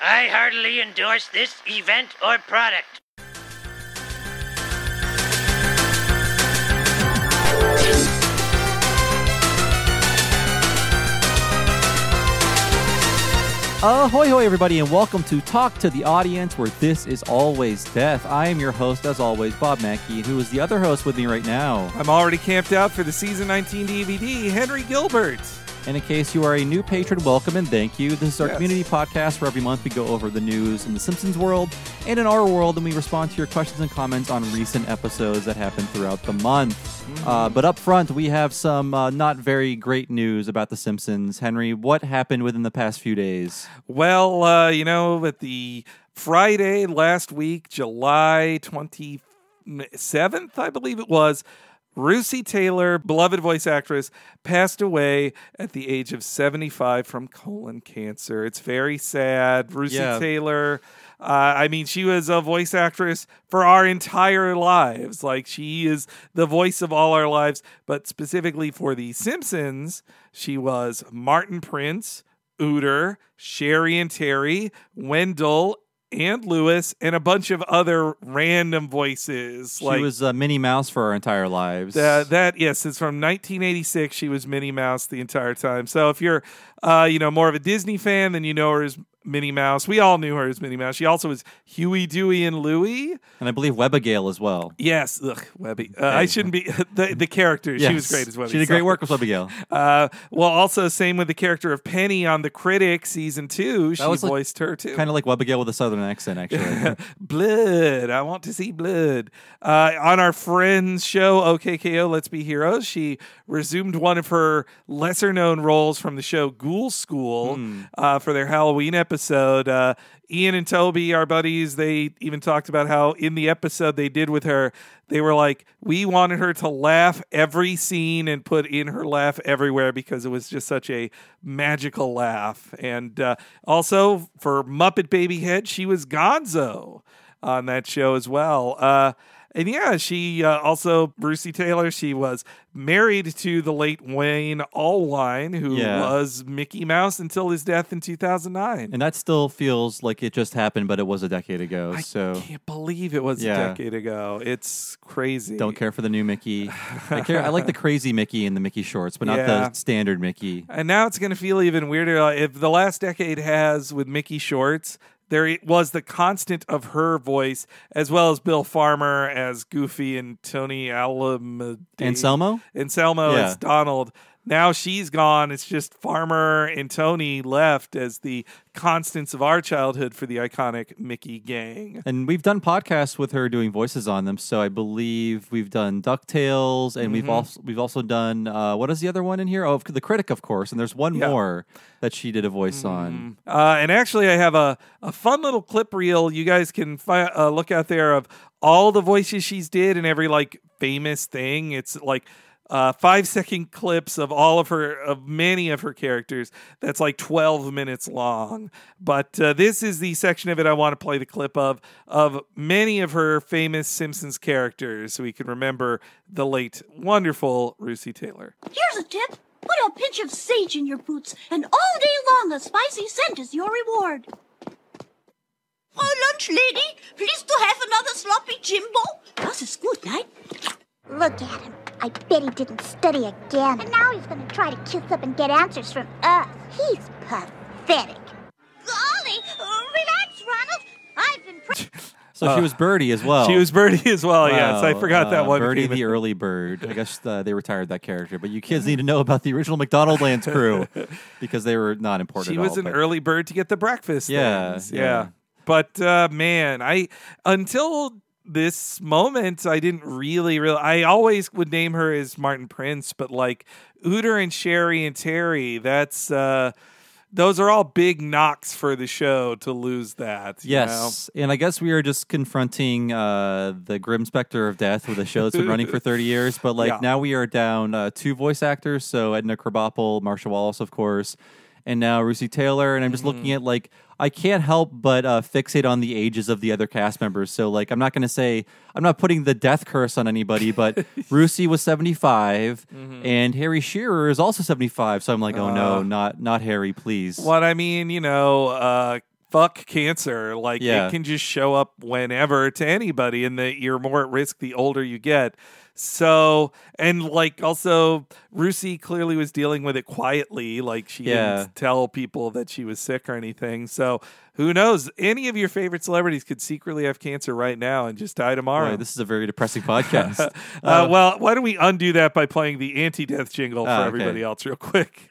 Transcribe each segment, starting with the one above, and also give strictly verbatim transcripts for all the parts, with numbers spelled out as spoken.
I heartily endorse this event or product. Ahoy, hoy, everybody, and welcome to Talk to the Audience, where this is always death. I am your host, as always, Bob Mackey, and who is the other host with me right now? I'm already camped out for the Season nineteen D V D, Henry Gilbert. And in case you are a new patron, welcome and thank you. This is our yes. community podcast where every month we go over the news in the Simpsons world and in our world, and we respond to your questions and comments on recent episodes that happened throughout the month. Mm-hmm. Uh, but up front, we have some uh, not very great news about the Simpsons. Henry, what happened within the past few days? Well, uh, you know, at the Friday last week, July twenty-seventh, I believe it was, Russi Taylor, beloved voice actress, passed away at the age of seventy-five from colon cancer. It's very sad. Russi yeah. Taylor, uh, I mean, she was a voice actress for our entire lives. Like, she is the voice of all our lives. But specifically for The Simpsons, she was Martin Prince, Uter, Sherry and Terry, Wendell, and Lewis, and a bunch of other random voices. She like, was uh, Minnie Mouse for our entire lives. Uh, that, yes, it's from nineteen eighty-six. She was Minnie Mouse the entire time. So if you're, uh, you know, more of a Disney fan, then you know her as Minnie Mouse. We all knew her as Minnie Mouse. She also was Huey, Dewey, and Louie. And I believe Webbigail as well. Yes. Ugh, Webby. Uh, I shouldn't be... The, the character. Yes. She was great as Webby. She did great work with Webbigail. Uh, well, also, same with the character of Penny on The Critic Season two. She like, voiced her, too. Kind of like Webbigail with a southern accent, actually. Blood. I want to see blood. Uh, on our Friends show, O K K O, Let's Be Heroes, she resumed one of her lesser-known roles from the show Ghoul School mm. uh, for their Halloween episode. Uh, Ian and Toby, our buddies, they even talked about how in the episode they did with her, they were like, we wanted her to laugh every scene and put in her laugh everywhere because it was just such a magical laugh. And uh, also for Muppet Baby Head, she was Gonzo on that show as well. Uh, And yeah, she uh, also, Russi Taylor, she was married to the late Wayne Allwine, who yeah. was Mickey Mouse until his death in two thousand nine. And that still feels like it just happened, but it was a decade ago. I so can't believe it was yeah. a decade ago. It's crazy. Don't care for the new Mickey. I care. I like the crazy Mickey and the Mickey shorts, but not yeah. the standard Mickey. And now it's going to feel even weirder. If the last decade has with Mickey shorts, there was the constant of her voice, as well as Bill Farmer as Goofy and Tony Alameda. Anselmo? Anselmo yeah. as Donald. Now she's gone. It's just Farmer and Tony left as the constants of our childhood for the iconic Mickey gang. And we've done podcasts with her doing voices on them. So I believe we've done DuckTales, and mm-hmm. we've also we've also done uh, what is the other one in here? Oh, The Critic, of course. And there's one yeah. more that she did a voice mm-hmm. on. Uh, and actually, I have a, a fun little clip reel you guys can fi- uh, look out there of all the voices she's did in every like famous thing. It's like Uh, five second clips of all of her, of many of her characters. That's like twelve minutes long. But uh, this is the section of it I want to play the clip of, of many of her famous Simpsons characters so we can remember the late, wonderful Russi Taylor. Here's a tip. Put a pinch of sage in your boots, and all day long a spicy scent is your reward. Oh, lunch lady, please to have another sloppy Jimbo. Das ist gut, right? Look at him. I bet he didn't study again. And now he's going to try to kiss up and get answers from us. He's pathetic. Golly, uh, relax, Ronald. I've been... Pre- so uh, she was Birdie as well. She was Birdie as well, wow. yes. I forgot uh, that one. Birdie the early bird. I guess uh, they retired that character. But you kids need to know about the original McDonaldlands crew because they were not important She at all. She was an but... early bird to get the breakfast yeah, things. Yeah, yeah. But, uh, man, I... Until... this moment, I didn't really, really... I always would name her as Martin Prince, but like Uter and Sherry and Terry, that's... Uh, those are all big knocks for the show to lose that. Yes, know? And I guess we are just confronting uh, the grim specter of death with a show that's been running for thirty years, but like yeah. now we are down uh, two voice actors, so Edna Krabappel, Marsha Wallace, of course, and now Russi Taylor, and I'm just mm. looking at like... I can't help but uh, fixate on the ages of the other cast members. So, like, I'm not going to say, I'm not putting the death curse on anybody, but Russi was seventy-five, mm-hmm. and Harry Shearer is also seventy-five. So I'm like, oh, uh, no, not not Harry, please. What I mean, you know, uh, fuck cancer. Like, yeah. it can just show up whenever to anybody, and that you're more at risk the older you get. So, and like also, Rusi clearly was dealing with it quietly. Like, she yeah. didn't tell people that she was sick or anything. So, who knows? Any of your favorite celebrities could secretly have cancer right now and just die tomorrow. Boy, this is a very depressing podcast. uh, uh, well, why don't we undo that by playing the anti-death jingle for uh, okay. everybody else real quick?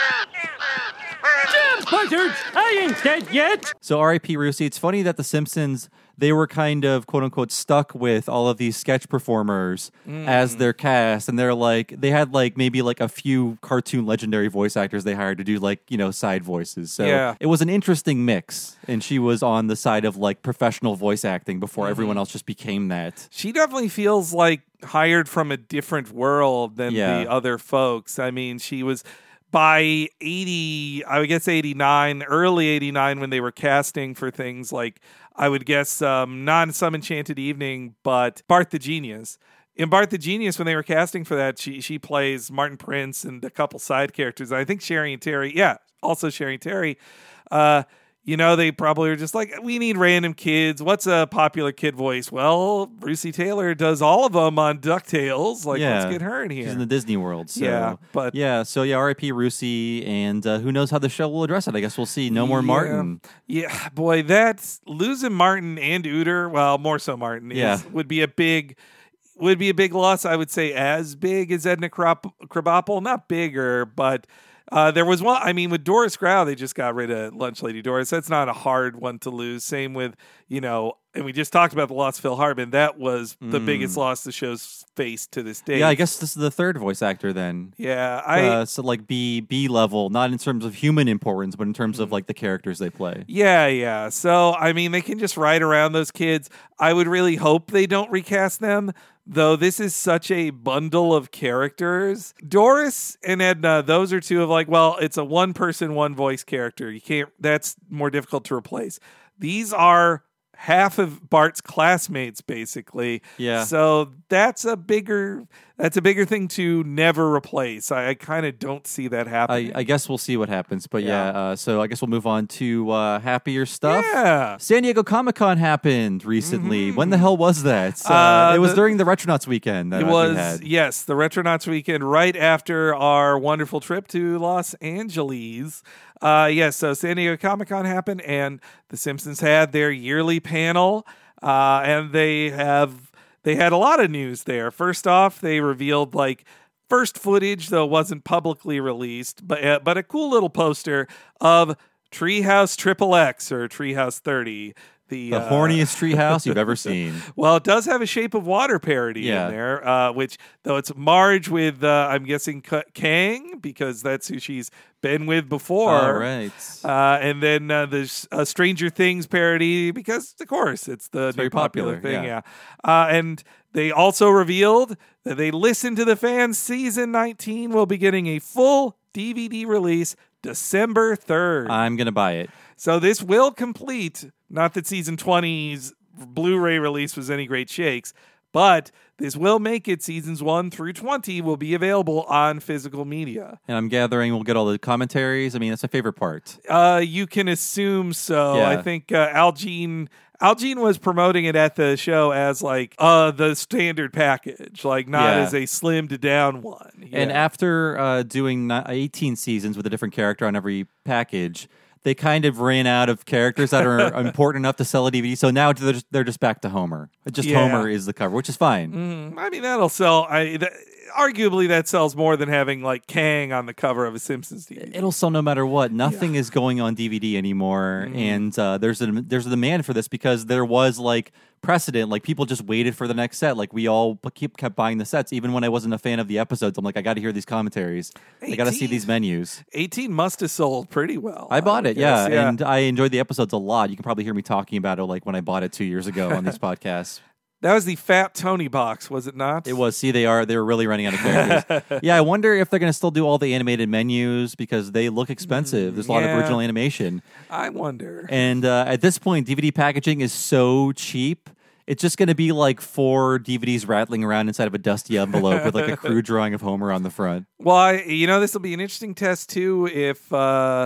Buzzards! I ain't dead yet! So R I P Rusi, it's funny that The Simpsons, they were kind of quote-unquote stuck with all of these sketch performers mm. as their cast, and they're like, they had like maybe like a few cartoon legendary voice actors they hired to do like, you know, side voices. So yeah. it was an interesting mix, and she was on the side of like professional voice acting before mm-hmm. everyone else just became that. She definitely feels like hired from a different world than yeah. the other folks. I mean, she was... By eighty, I would guess eighty-nine, early eighty-nine, when they were casting for things like, I would guess, um, not Some Enchanted Evening, but Bart the Genius. In Bart the Genius, when they were casting for that, she she plays Martin Prince and a couple side characters. I think Sherry and Terry, yeah, also Sherry and Terry. Uh, you know, they probably were just like, we need random kids. What's a popular kid voice? Well, Rusi Taylor does all of them on DuckTales. Like, yeah. let's get her in here. She's in the Disney world. So. Yeah, but yeah, so yeah, R I P Rusi, and uh, who knows how the show will address it. I guess we'll see. No more yeah. Martin. Yeah, boy, that's losing Martin and Uter. Well, more so Martin. Yeah. Is, would be a big, would be a big loss. I would say as big as Edna Krabappel, not bigger, but. Uh, there was one, I mean, with Doris Grau, they just got rid of Lunch Lady Doris. That's not a hard one to lose. Same with, you know, and we just talked about the loss of Phil Hartman. That was the mm. biggest loss the show's faced to this day. Yeah, I guess this is the third voice actor then. Yeah. I uh, So like B, B level, not in terms of human importance, but in terms mm. of like the characters they play. Yeah, yeah. So, I mean, they can just ride around those kids. I would really hope they don't recast them. Though this is such a bundle of characters. Doris and Edna, those are two of like, well, it's a one person, one voice character. You can't, that's more difficult to replace. These are half of Bart's classmates, basically. Yeah. So that's a bigger, that's a bigger thing to never replace. I, I kind of don't see that happening. I, I guess we'll see what happens. But yeah, yeah uh, so I guess we'll move on to uh, happier stuff. Yeah. San Diego Comic-Con happened recently. Mm-hmm. When the hell was that? Uh, uh, it was the, during the Retronauts weekend. That it we was, had. yes, the Retronauts weekend right after our wonderful trip to Los Angeles. Uh, yes, so San Diego Comic-Con happened, and The Simpsons had their yearly panel, uh, and they have they had a lot of news there. First off, they revealed like first footage, though it wasn't publicly released, but uh, but a cool little poster of Treehouse Triple X or Treehouse thirty. The, the uh, horniest treehouse you've ever seen. Well, it does have a Shape of Water parody yeah. in there, uh, which, though it's Marge with, uh, I'm guessing, K- Kang, because that's who she's been with before. All right. Uh, and then uh, there's a Stranger Things parody, because, of course, it's the it's new very popular, popular thing. Yeah. yeah. Uh, and they also revealed that they listened to the fans. Season nineteen will be getting a full D V D release December third. I'm going to buy it. So this will complete, not that season twenty's Blu-ray release was any great shakes, but this will make it seasons one through twenty will be available on physical media. And I'm gathering we'll get all the commentaries. I mean, that's my favorite part. Uh, you can assume so. Yeah. I think uh, Al Jean... Al Jean was promoting it at the show as like uh, the standard package, like not yeah. as a slimmed down one. Yeah. And after uh, doing eighteen seasons with a different character on every package, they kind of ran out of characters that are important enough to sell a D V D. So now they're just, they're just back to Homer. Just yeah. Homer is the cover, which is fine. Mm, I mean, that'll sell. I th- Arguably, that sells more than having like Kang on the cover of a Simpsons D V D. It'll sell no matter what. Nothing yeah. is going on D V D anymore, mm. and uh, there's a there's a demand for this because there was like precedent. Like people just waited for the next set. Like we all keep kept buying the sets, even when I wasn't a fan of the episodes. I'm like, I got to hear these commentaries. I got to see these menus. eighteen must have sold pretty well. I bought I it, yeah, yeah, and I enjoyed the episodes a lot. You can probably hear me talking about it like when I bought it two years ago on these podcasts. That was the Fat Tony box, was it not? It was. See, they are. They were really running out of characters. Yeah, I wonder if they're going to still do all the animated menus because they look expensive. There's a lot yeah. of original animation. I wonder. And uh, at this point, D V D packaging is so cheap. It's just going to be like four D V Ds rattling around inside of a dusty envelope with like a crude drawing of Homer on the front. Well, I, you know, this will be an interesting test too if... Uh,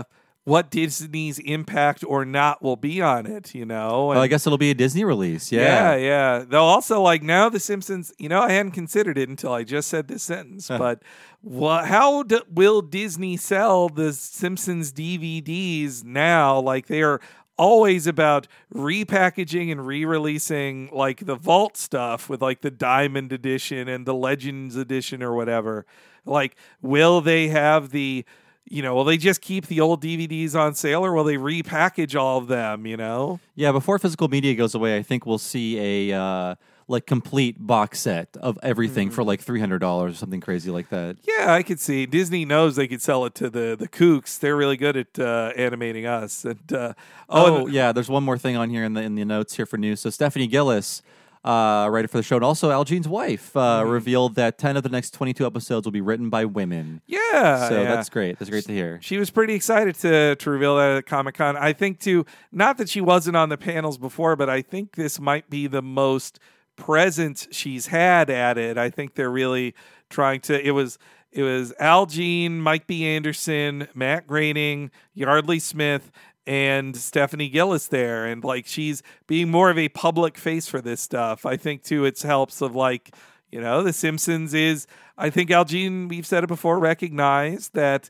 what Disney's impact or not will be on it, you know? Well, I guess it'll be a Disney release. Yeah, Yeah. yeah. Though also, like, now The Simpsons, you know, I hadn't considered it until I just said this sentence, but wha how d- will Disney sell the Simpsons D V Ds now? Like, they are always about repackaging and re-releasing, like, the Vault stuff with, like, the Diamond Edition and the Legends Edition or whatever. Like, will they have the... You know, will they just keep the old D V Ds on sale, or will they repackage all of them, you know? Yeah, before physical media goes away, I think we'll see a uh, like complete box set of everything mm. for like three hundred dollars or something crazy like that. Yeah, I could see. Disney knows they could sell it to the, the kooks. They're really good at uh, animating us. And uh, Oh, oh, yeah, there's one more thing on here in the in the notes here for news. So Stephanie Gillis, Uh, writer for the show, and also Al Jean's wife, uh, mm. revealed that ten of the next twenty-two episodes will be written by women. Yeah. So yeah. that's great. That's great to hear. She was pretty excited to, to reveal that at Comic-Con. I think, too, not that she wasn't on the panels before, but I think this might be the most presence she's had at it. I think they're really trying to... It was... It was Al Jean, Mike B. Anderson, Matt Groening, Yardley Smith, and Stephanie Gillis there. And, like, she's being more of a public face for this stuff. I think, too, it's helps of, like, you know, The Simpsons is, I think Al Jean, we've said it before, recognized that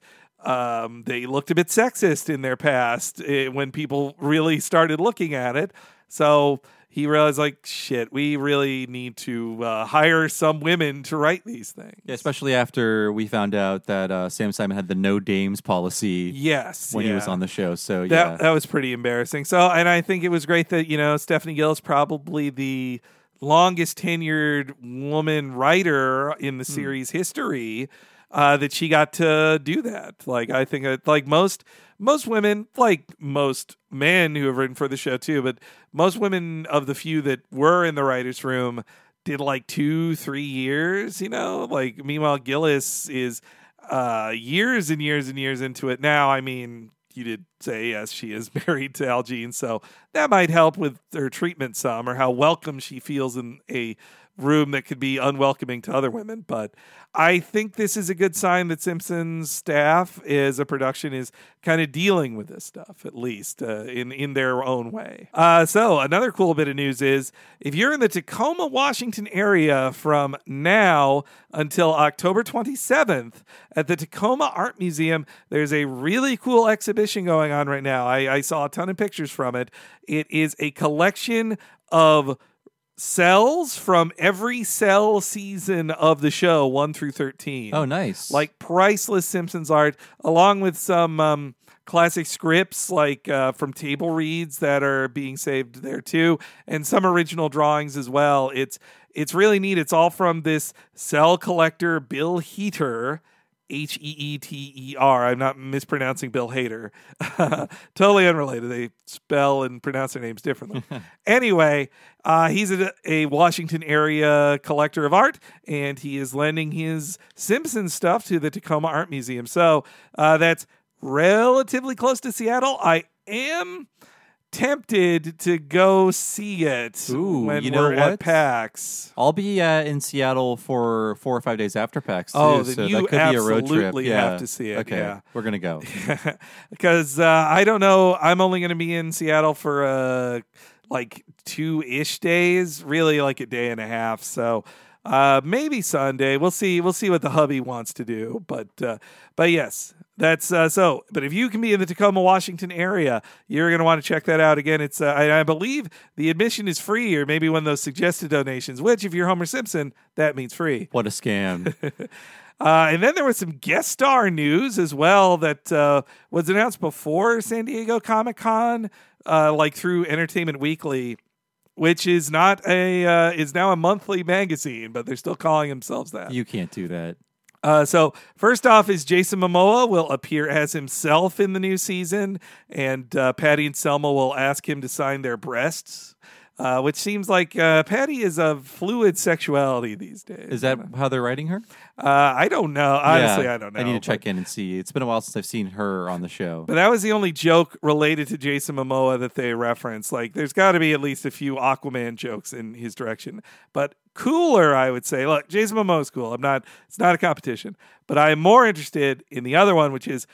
um, they looked a bit sexist in their past eh, when people really started looking at it. So he realized, like, shit, we really need to uh, hire some women to write these things. Yeah, especially after we found out that uh, Sam Simon had the no dames policy. Yes, when yeah. he was on the show. So that, yeah, that was pretty embarrassing. So, and I think it was great that, you know, Stephanie Gillis, probably the longest tenured woman writer in the series hmm. history, uh, that she got to do that. Like, I think, it, like most. Most women, like most men who have written for the show too, but most women of the few that were in the writer's room did like two, three years, you know? Like, meanwhile, Gillis is uh, years and years and years into it now. I mean, you did say, yes, she is married to Al Jean, so that might help with her treatment some, or how welcome she feels in a room that could be unwelcoming to other women. But I think this is a good sign that Simpsons staff as a production is kind of dealing with this stuff, at least uh, in, in their own way. Uh, so another cool bit of news is if you're in the Tacoma, Washington area from now until October twenty-seventh at the Tacoma Art Museum, there's a really cool exhibition going on right now. I, I saw a ton of pictures from it. It is a collection of cells from every cell season of the show, one through thirteen. Oh, nice. Like priceless Simpsons art, along with some um, classic scripts like uh, from table reads that are being saved there too, and some original drawings as well. It's it's really neat. It's all from this cell collector, Bill Heater, H E E T E R. I'm not mispronouncing Bill Hader. Totally unrelated. They spell and pronounce their names differently. Anyway, uh, he's a, a Washington area collector of art, and he is lending his Simpsons stuff to the Tacoma Art Museum. So uh, that's relatively close to Seattle. I am tempted to go see it Ooh, when you know we're what? at PAX. I'll be uh, in Seattle for four or five days after PAX too, Oh, then so you that could be a road trip. absolutely Yeah. have to see it, Okay, yeah. we're gonna go. Because uh, I don't know, I'm only going to be in Seattle for uh, like two-ish days, really like a day and a half. So uh, maybe Sunday. We'll see. We'll see what the hubby wants to do. But uh, but yes. That's uh, so. But if you can be in the Tacoma, Washington area, you're going to want to check that out. Again, it's uh, I, I believe the admission is free, or maybe one of those suggested donations. Which, if you're Homer Simpson, that means free. What a scam! uh, and then there was some guest star news as well that uh, was announced before San Diego Comic-Con, uh, like through Entertainment Weekly, which is not a uh, is now a monthly magazine, but they're still calling themselves that. You can't do that. Uh, so first off is Jason Momoa will appear as himself in the new season, and uh, Patty and Selma will ask him to sign their breasts, uh, which seems like uh, Patty is of fluid sexuality these days. Is that how they're writing her? Uh, I don't know. Honestly, Yeah, I don't know. I need to but, check in and see. It's been a while since I've seen her on the show. But that was the only joke related to Jason Momoa that they referenced. Like, there's got to be at least a few Aquaman jokes in his direction. But cooler, I would say. Look, Jason Momoa's cool. I'm not. It's not a competition. But I am more interested in the other one, which is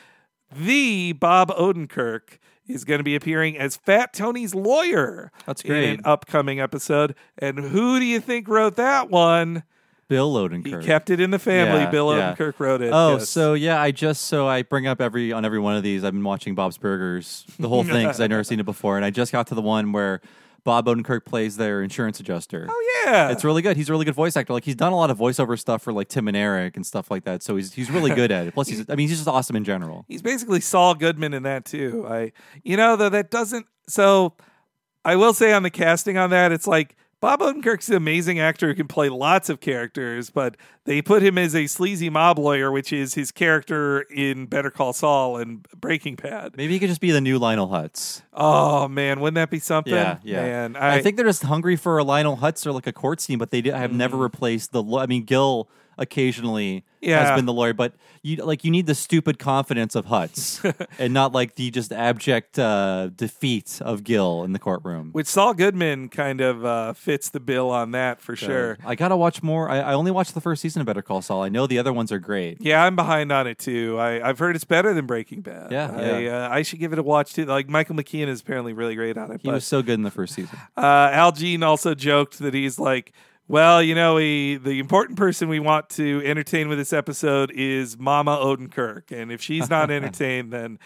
the Bob Odenkirk is going to be appearing as Fat Tony's lawyer. That's great. In an upcoming episode. And who do you think wrote that one? Bill Odenkirk. He kept it in the family. Yeah, Bill yeah. Odenkirk wrote it. Oh, yes. so yeah, I just so I bring up every on every one of these. I've been watching Bob's Burgers, the whole thing, because I've never seen it before, and I just got to the one where Bob Odenkirk plays their insurance adjuster. Oh yeah, it's really good. He's a really good voice actor. Like he's done a lot of voiceover stuff for like Tim and Eric and stuff like that. So he's he's really good at it. Plus, he's I mean he's just awesome in general. He's basically Saul Goodman in that too. I you know though that doesn't. So I will say on the casting on that, it's like. Bob Odenkirk's an amazing actor who can play lots of characters, but they put him as a sleazy mob lawyer, which is his character in Better Call Saul and Breaking Bad. Maybe he could just be the new Lionel Hutz. Oh, man, wouldn't that be something? Yeah, yeah. Man, I, I, think they're just hungry for a Lionel Hutz or like a court scene, but they did, have mm. never replaced the. I mean, Gil occasionally yeah. has been the lawyer, but you like you need the stupid confidence of Hutz and not like the just abject uh, defeat of Gil in the courtroom. Which Saul Goodman kind of uh, fits the bill on that for so, sure. I gotta watch more. I, I only watched the first season of Better Call Saul. I know the other ones are great. Yeah, I'm behind on it too. I, I've heard it's better than Breaking Bad. Yeah, I, yeah. Uh, I should give it a watch too. Like Michael McKean is apparently really great on it. He but, was so good in the first season. Uh, Al Jean also joked that he's like, well, you know, we, the important person we want to entertain with this episode is Mama Odenkirk. And if she's not entertained, then...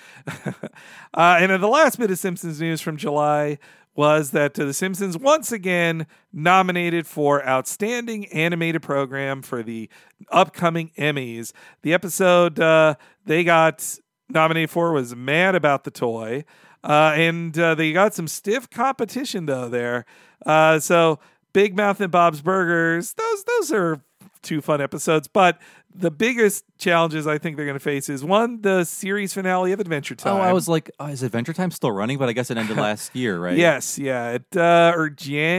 uh, and the last bit of Simpsons news from July was that uh, The Simpsons once again nominated for Outstanding Animated Program for the upcoming Emmys. The episode uh, they got nominated for was Mad About the Toy. Uh, and uh, they got some stiff competition, though, there. Uh, so... Big Mouth and Bob's Burgers, those those are two fun episodes. But the biggest challenges I think they're going to face is, one, the series finale of Adventure Time. Oh, I was like, oh, is Adventure Time still running? But I guess it ended last year, right? Yes, yeah. It, uh, or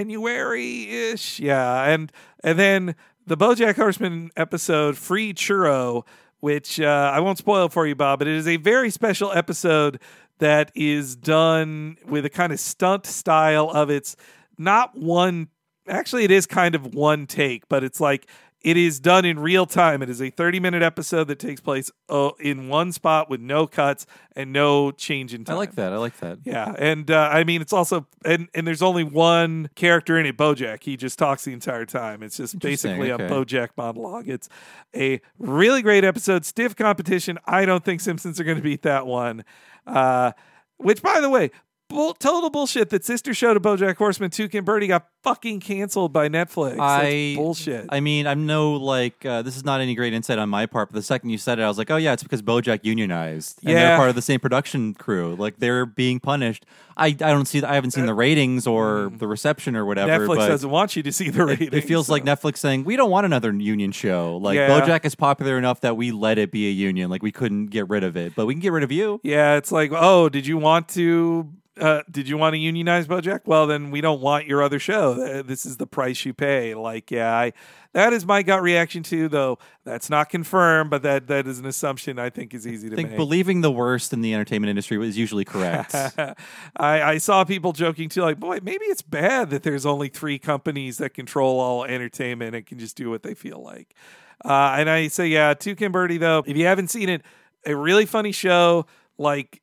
January-ish, yeah. And, and then the BoJack Horseman episode, Free Churro, which uh, I won't spoil for you, Bob, but it is a very special episode that is done with a kind of stunt style of its not one... Actually, it is kind of one take, but it's like it is done in real time. It is a thirty-minute episode that takes place uh, in one spot with no cuts and no change in time. I like that. I like that. Yeah, and uh, I mean, it's also and and there's only one character in it, BoJack. He just talks the entire time. It's just basically okay. a BoJack monologue. It's a really great episode. Stiff competition. I don't think Simpsons are going to beat that one. Uh, which, by the way. Bull, total bullshit that sister show to BoJack Horseman, Tuca and Birdie, got fucking canceled by Netflix. I, That's bullshit. I mean, I'm no like uh, this is not any great insight on my part, but the second you said it, I was like, oh yeah, it's because BoJack unionized, and yeah. they're part of the same production crew. Like they're being punished. I, I don't see. I haven't seen the ratings or the reception or whatever. Netflix but doesn't want you to see the ratings. It, it feels so. like Netflix saying we don't want another union show. Like yeah. BoJack is popular enough that we let it be a union. Like we couldn't get rid of it, but we can get rid of you. Yeah, it's like, oh, did you want to? Uh, did you want to unionize BoJack? Well, then we don't want your other show. This is the price you pay. Like, yeah, I, that is my gut reaction too, though that's not confirmed, but that, that is an assumption I think is easy to I think make. believing the worst in the entertainment industry is usually correct. I, I saw people joking too, like, boy, maybe it's bad that there's only three companies that control all entertainment and can just do what they feel like. Uh, and I say, yeah, Tuca and Birdie, though, if you haven't seen it, a really funny show, like,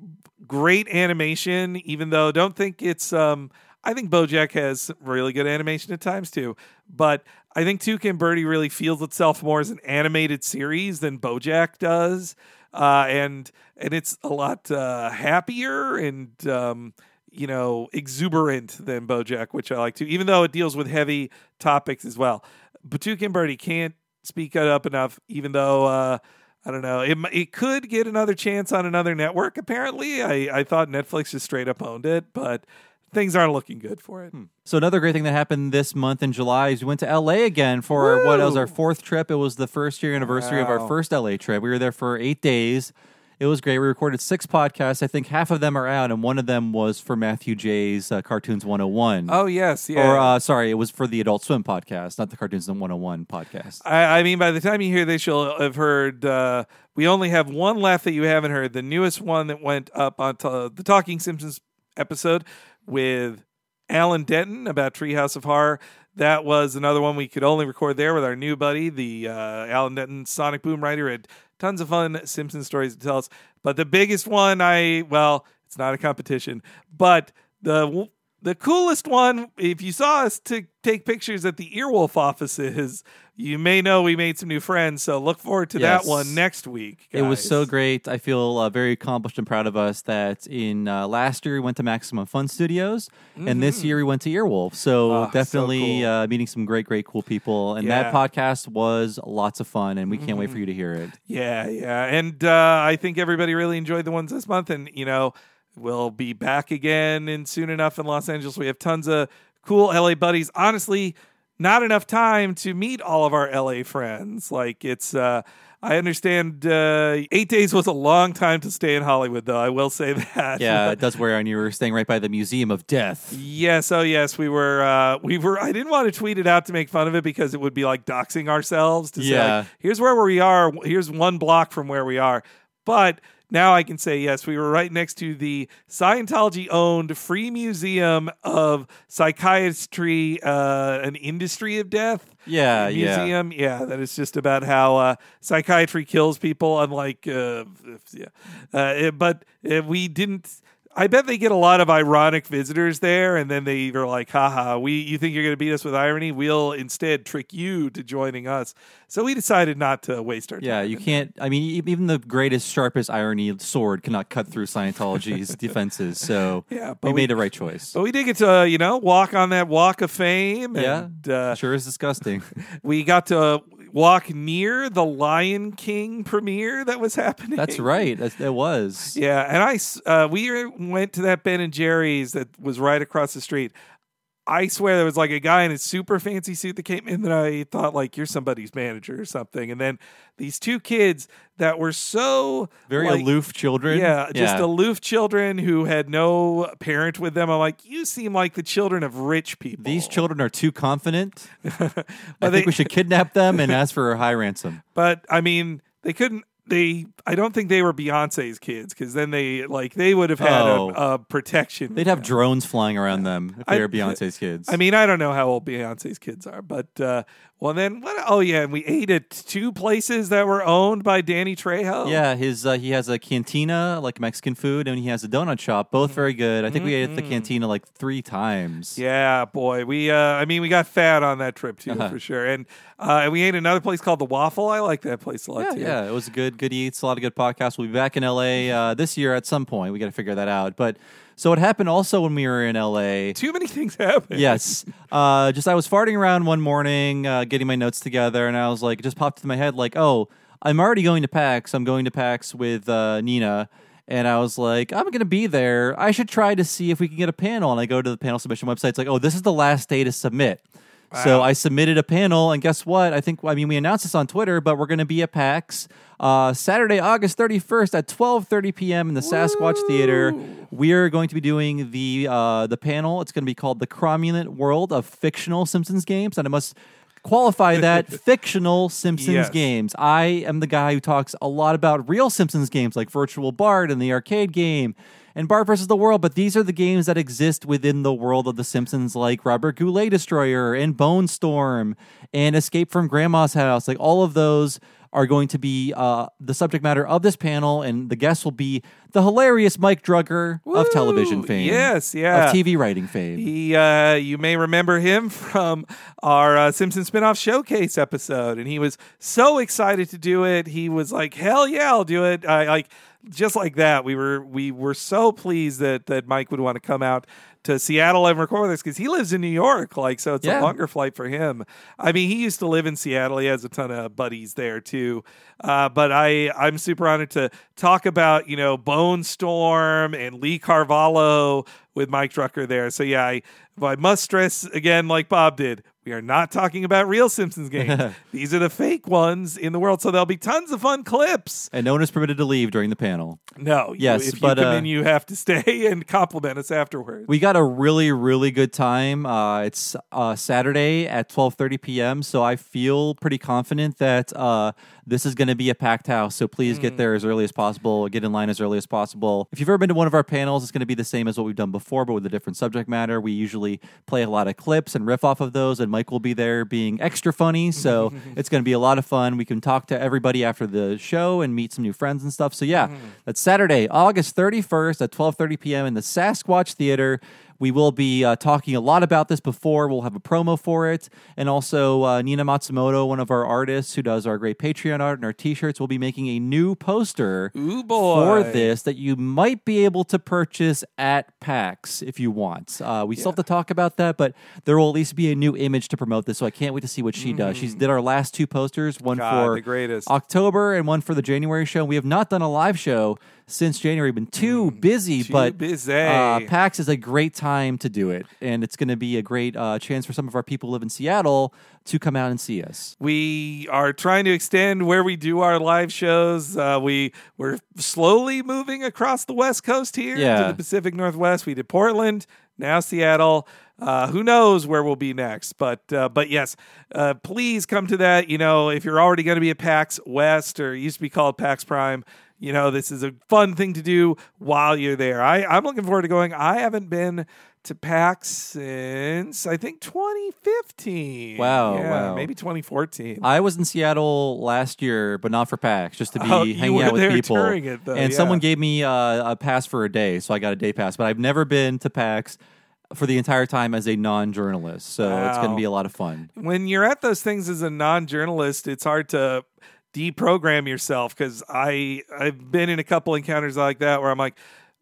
great animation, even though don't think it's um I think BoJack has really good animation at times too, but I think Tuca and Birdie really feels itself more as an animated series than BoJack does, uh and and it's a lot uh happier and um you know exuberant than BoJack, which I like too, even though it deals with heavy topics as well. But Tuca and Birdie can't speak it up enough, even though uh I don't know. It it could get another chance on another network, apparently. I, I thought Netflix just straight up owned it, but things aren't looking good for it. Hmm. So another great thing that happened this month in July is we went to L A again for Woo! what was our fourth trip. It was the first year anniversary Wow. of our first L A trip. We were there for eight days. It was great. We recorded six podcasts. I think half of them are out, and one of them was for Matthew J's uh, Cartoons one oh one. Oh, yes. Yeah. Or, uh, sorry, it was for the Adult Swim podcast, not the Cartoons one oh one podcast. I, I mean, by the time you hear this, you'll have heard. Uh, we only have one left that you haven't heard. The newest one that went up on t- the Talking Simpsons episode with Alan Denton about Treehouse of Horror. That was another one we could only record there with our new buddy, the uh, Alan Denton Sonic Boom writer. Had tons of fun Simpsons stories to tell us. But the biggest one, I well, it's not a competition, but the the coolest one, if you saw us to take pictures at the Earwolf offices, you may know we made some new friends. So look forward to Yes. that one next week, guys. It was so great. I feel uh, very accomplished and proud of us that in uh, last year we went to Maximum Fun Studios, mm-hmm. and this year we went to Earwolf. So oh, definitely so cool. uh, meeting some great, great, cool people. And Yeah. that podcast was lots of fun, and we can't mm-hmm. wait for you to hear it. Yeah, yeah. And uh, I think everybody really enjoyed the ones this month. And, you know, we'll be back again in soon enough in Los Angeles. We have tons of cool L A buddies. Honestly, not enough time to meet all of our L A friends. Like, it's, uh, I understand uh, eight days was a long time to stay in Hollywood, though. I will say that. Yeah, it does wear on you. Were staying right by the Museum of Death. Yes, oh yes, we were. Uh, we were. I didn't want to tweet it out to make fun of it because it would be like doxing ourselves to say, Yeah. like, here's where we are. Here's one block from where we are. But now I can say, yes, we were right next to the Scientology-owned Free Museum of Psychiatry, uh, an Industry of Death. Yeah, museum. Yeah. yeah, that is just about how uh, psychiatry kills people, unlike, uh, yeah. Uh, it, but uh, we didn't. I bet they get a lot of ironic visitors there, and then they are like, haha, we, you think you're going to beat us with irony? We'll instead trick you to joining us. So we decided not to waste our time. Yeah, you can't, I mean, e- even the greatest, sharpest irony sword cannot cut through Scientology's defenses. So yeah, we, we made the right choice. But we did get to, uh, you know, walk on that walk of fame. Yeah, and, uh, sure is disgusting. We got to walk near the Lion King premiere that was happening. That's right. That's, it was. Yeah, and I uh, we went to that Ben and Jerry's that was right across the street. I swear there was like a guy in a super fancy suit that came in that I thought like, you're somebody's manager or something. And then these two kids that were so very like, aloof children. Yeah, just yeah. aloof children who had no parent with them. I'm like, you seem like the children of rich people. These children are too confident. I think they, we should kidnap them and ask for a high ransom. But I mean, they couldn't. They, I don't think they were Beyonce's kids because then they like they would have had oh. a, a protection. They'd have drones flying around them if they I, were Beyonce's kids. I mean, I don't know how old Beyonce's kids are, but uh, well, then what? Oh yeah, and we ate at two places that were owned by Danny Trejo. Yeah, his uh, he has a cantina like Mexican food, and he has a donut shop. Both very good. I think mm-hmm. we ate at the cantina like three times. Yeah, boy, we. Uh, I mean, we got fat on that trip too, uh-huh. for sure. And uh, and we ate another place called the Waffle. I like that place a lot yeah, too. Yeah, it was good. Good eats, a lot of good podcasts. We'll be back in L A uh, this year at some point. We got to figure that out. But so it happened also when we were in L A. Too many things happened. Yes. Uh, just I was farting around one morning, uh, getting my notes together, and I was like, it just popped into my head like, oh, I'm already going to PAX. I'm going to PAX with uh, Nina. And I was like, I'm going to be there. I should try to see if we can get a panel. And I go to the panel submission website. It's like, oh, this is the last day to submit. Wow. So I submitted a panel, and guess what? I think, I mean, we announced this on Twitter, but we're going to be at PAX uh, Saturday, August thirty-first at twelve thirty p.m. in the Sasquatch Woo! Theater. We are going to be doing the uh, the panel. It's going to be called The Cromulent World of Fictional Simpsons Games, and I must qualify that fictional Simpsons yes. games. I am the guy who talks a lot about real Simpsons games like Virtual Bart and the arcade game and Bart versus the World, but these are the games that exist within the world of The Simpsons, like Robert Goulet Destroyer and Bone Storm and Escape from Grandma's House. Like all of those are going to be uh, the subject matter of this panel, and the guest will be the hilarious Mike Drugger Woo! Of television fame. Yes, yeah. Of T V writing fame. He, uh, you may remember him from our uh, Simpsons spinoff showcase episode, and he was so excited to do it. He was like, hell yeah, I'll do it. I like just like that. We were we were so pleased that that Mike would want to come out to Seattle and record this because he lives in New York, like so it's yeah. a longer flight for him. I mean, he used to live in Seattle. He has a ton of buddies there too. Uh, but I I'm super honored to talk about you know Bone Storm and Lee Carvalho with Mike Drucker there. So yeah, I, I must stress again, like Bob did, We are not talking about real Simpsons games. These are the fake ones in the world, so there'll be tons of fun clips. And no one is permitted to leave during the panel. No. Yes, you, if but, you come uh, in, you have to stay and compliment us afterwards. We got a really, really good time. Uh, it's uh, Saturday at twelve thirty p.m., so I feel pretty confident that uh, this is going to be a packed house. So please mm. get there as early as possible. Get in line as early as possible. If you've ever been to one of our panels, it's going to be the same as what we've done before, but with a different subject matter. We usually play a lot of clips and riff off of those, and Mike will be there being extra funny, so it's going to be a lot of fun. We can talk to everybody after the show and meet some new friends and stuff. So yeah, mm. that's Saturday, August thirty-first at twelve thirty p.m. in the Sasquatch Theater. We will be uh, talking a lot about this before. We'll have a promo for it. And also, uh, Nina Matsumoto, one of our artists who does our great Patreon art and our t-shirts, will be making a new poster Ooh, boy. for this that you might be able to purchase at PAX if you want. Uh, we yeah. still have to talk about that, but there will at least be a new image to promote this, so I can't wait to see what she mm. does. She did our last two posters, one God, for the greatest. October and one for the January show. We have not done a live show since January. We've been too busy, too but busy. Uh, PAX is a great time to do it, and it's going to be a great uh, chance for some of our people who live in Seattle to come out and see us. We are trying to extend where we do our live shows. Uh, we, we're slowly moving across the West Coast here yeah. to the Pacific Northwest. We did Portland, now Seattle. Uh, who knows where we'll be next? But uh, but yes, uh, please come to that. You know, if you're already going to be at PAX West, or it used to be called PAX Prime, you know, this is a fun thing to do while you're there. I, I'm looking forward to going. I haven't been to PAX since, I think, twenty fifteen. Wow, yeah, wow. Maybe twenty fourteen. I was in Seattle last year, but not for PAX, just to be oh, hanging out with people. It, though, and yeah. someone gave me uh, a pass for a day, so I got a day pass. But I've never been to PAX for the entire time as a non-journalist, so wow. it's going to be a lot of fun. When you're at those things as a non-journalist, it's hard to deprogram yourself, because I I've been in a couple encounters like that where I'm like,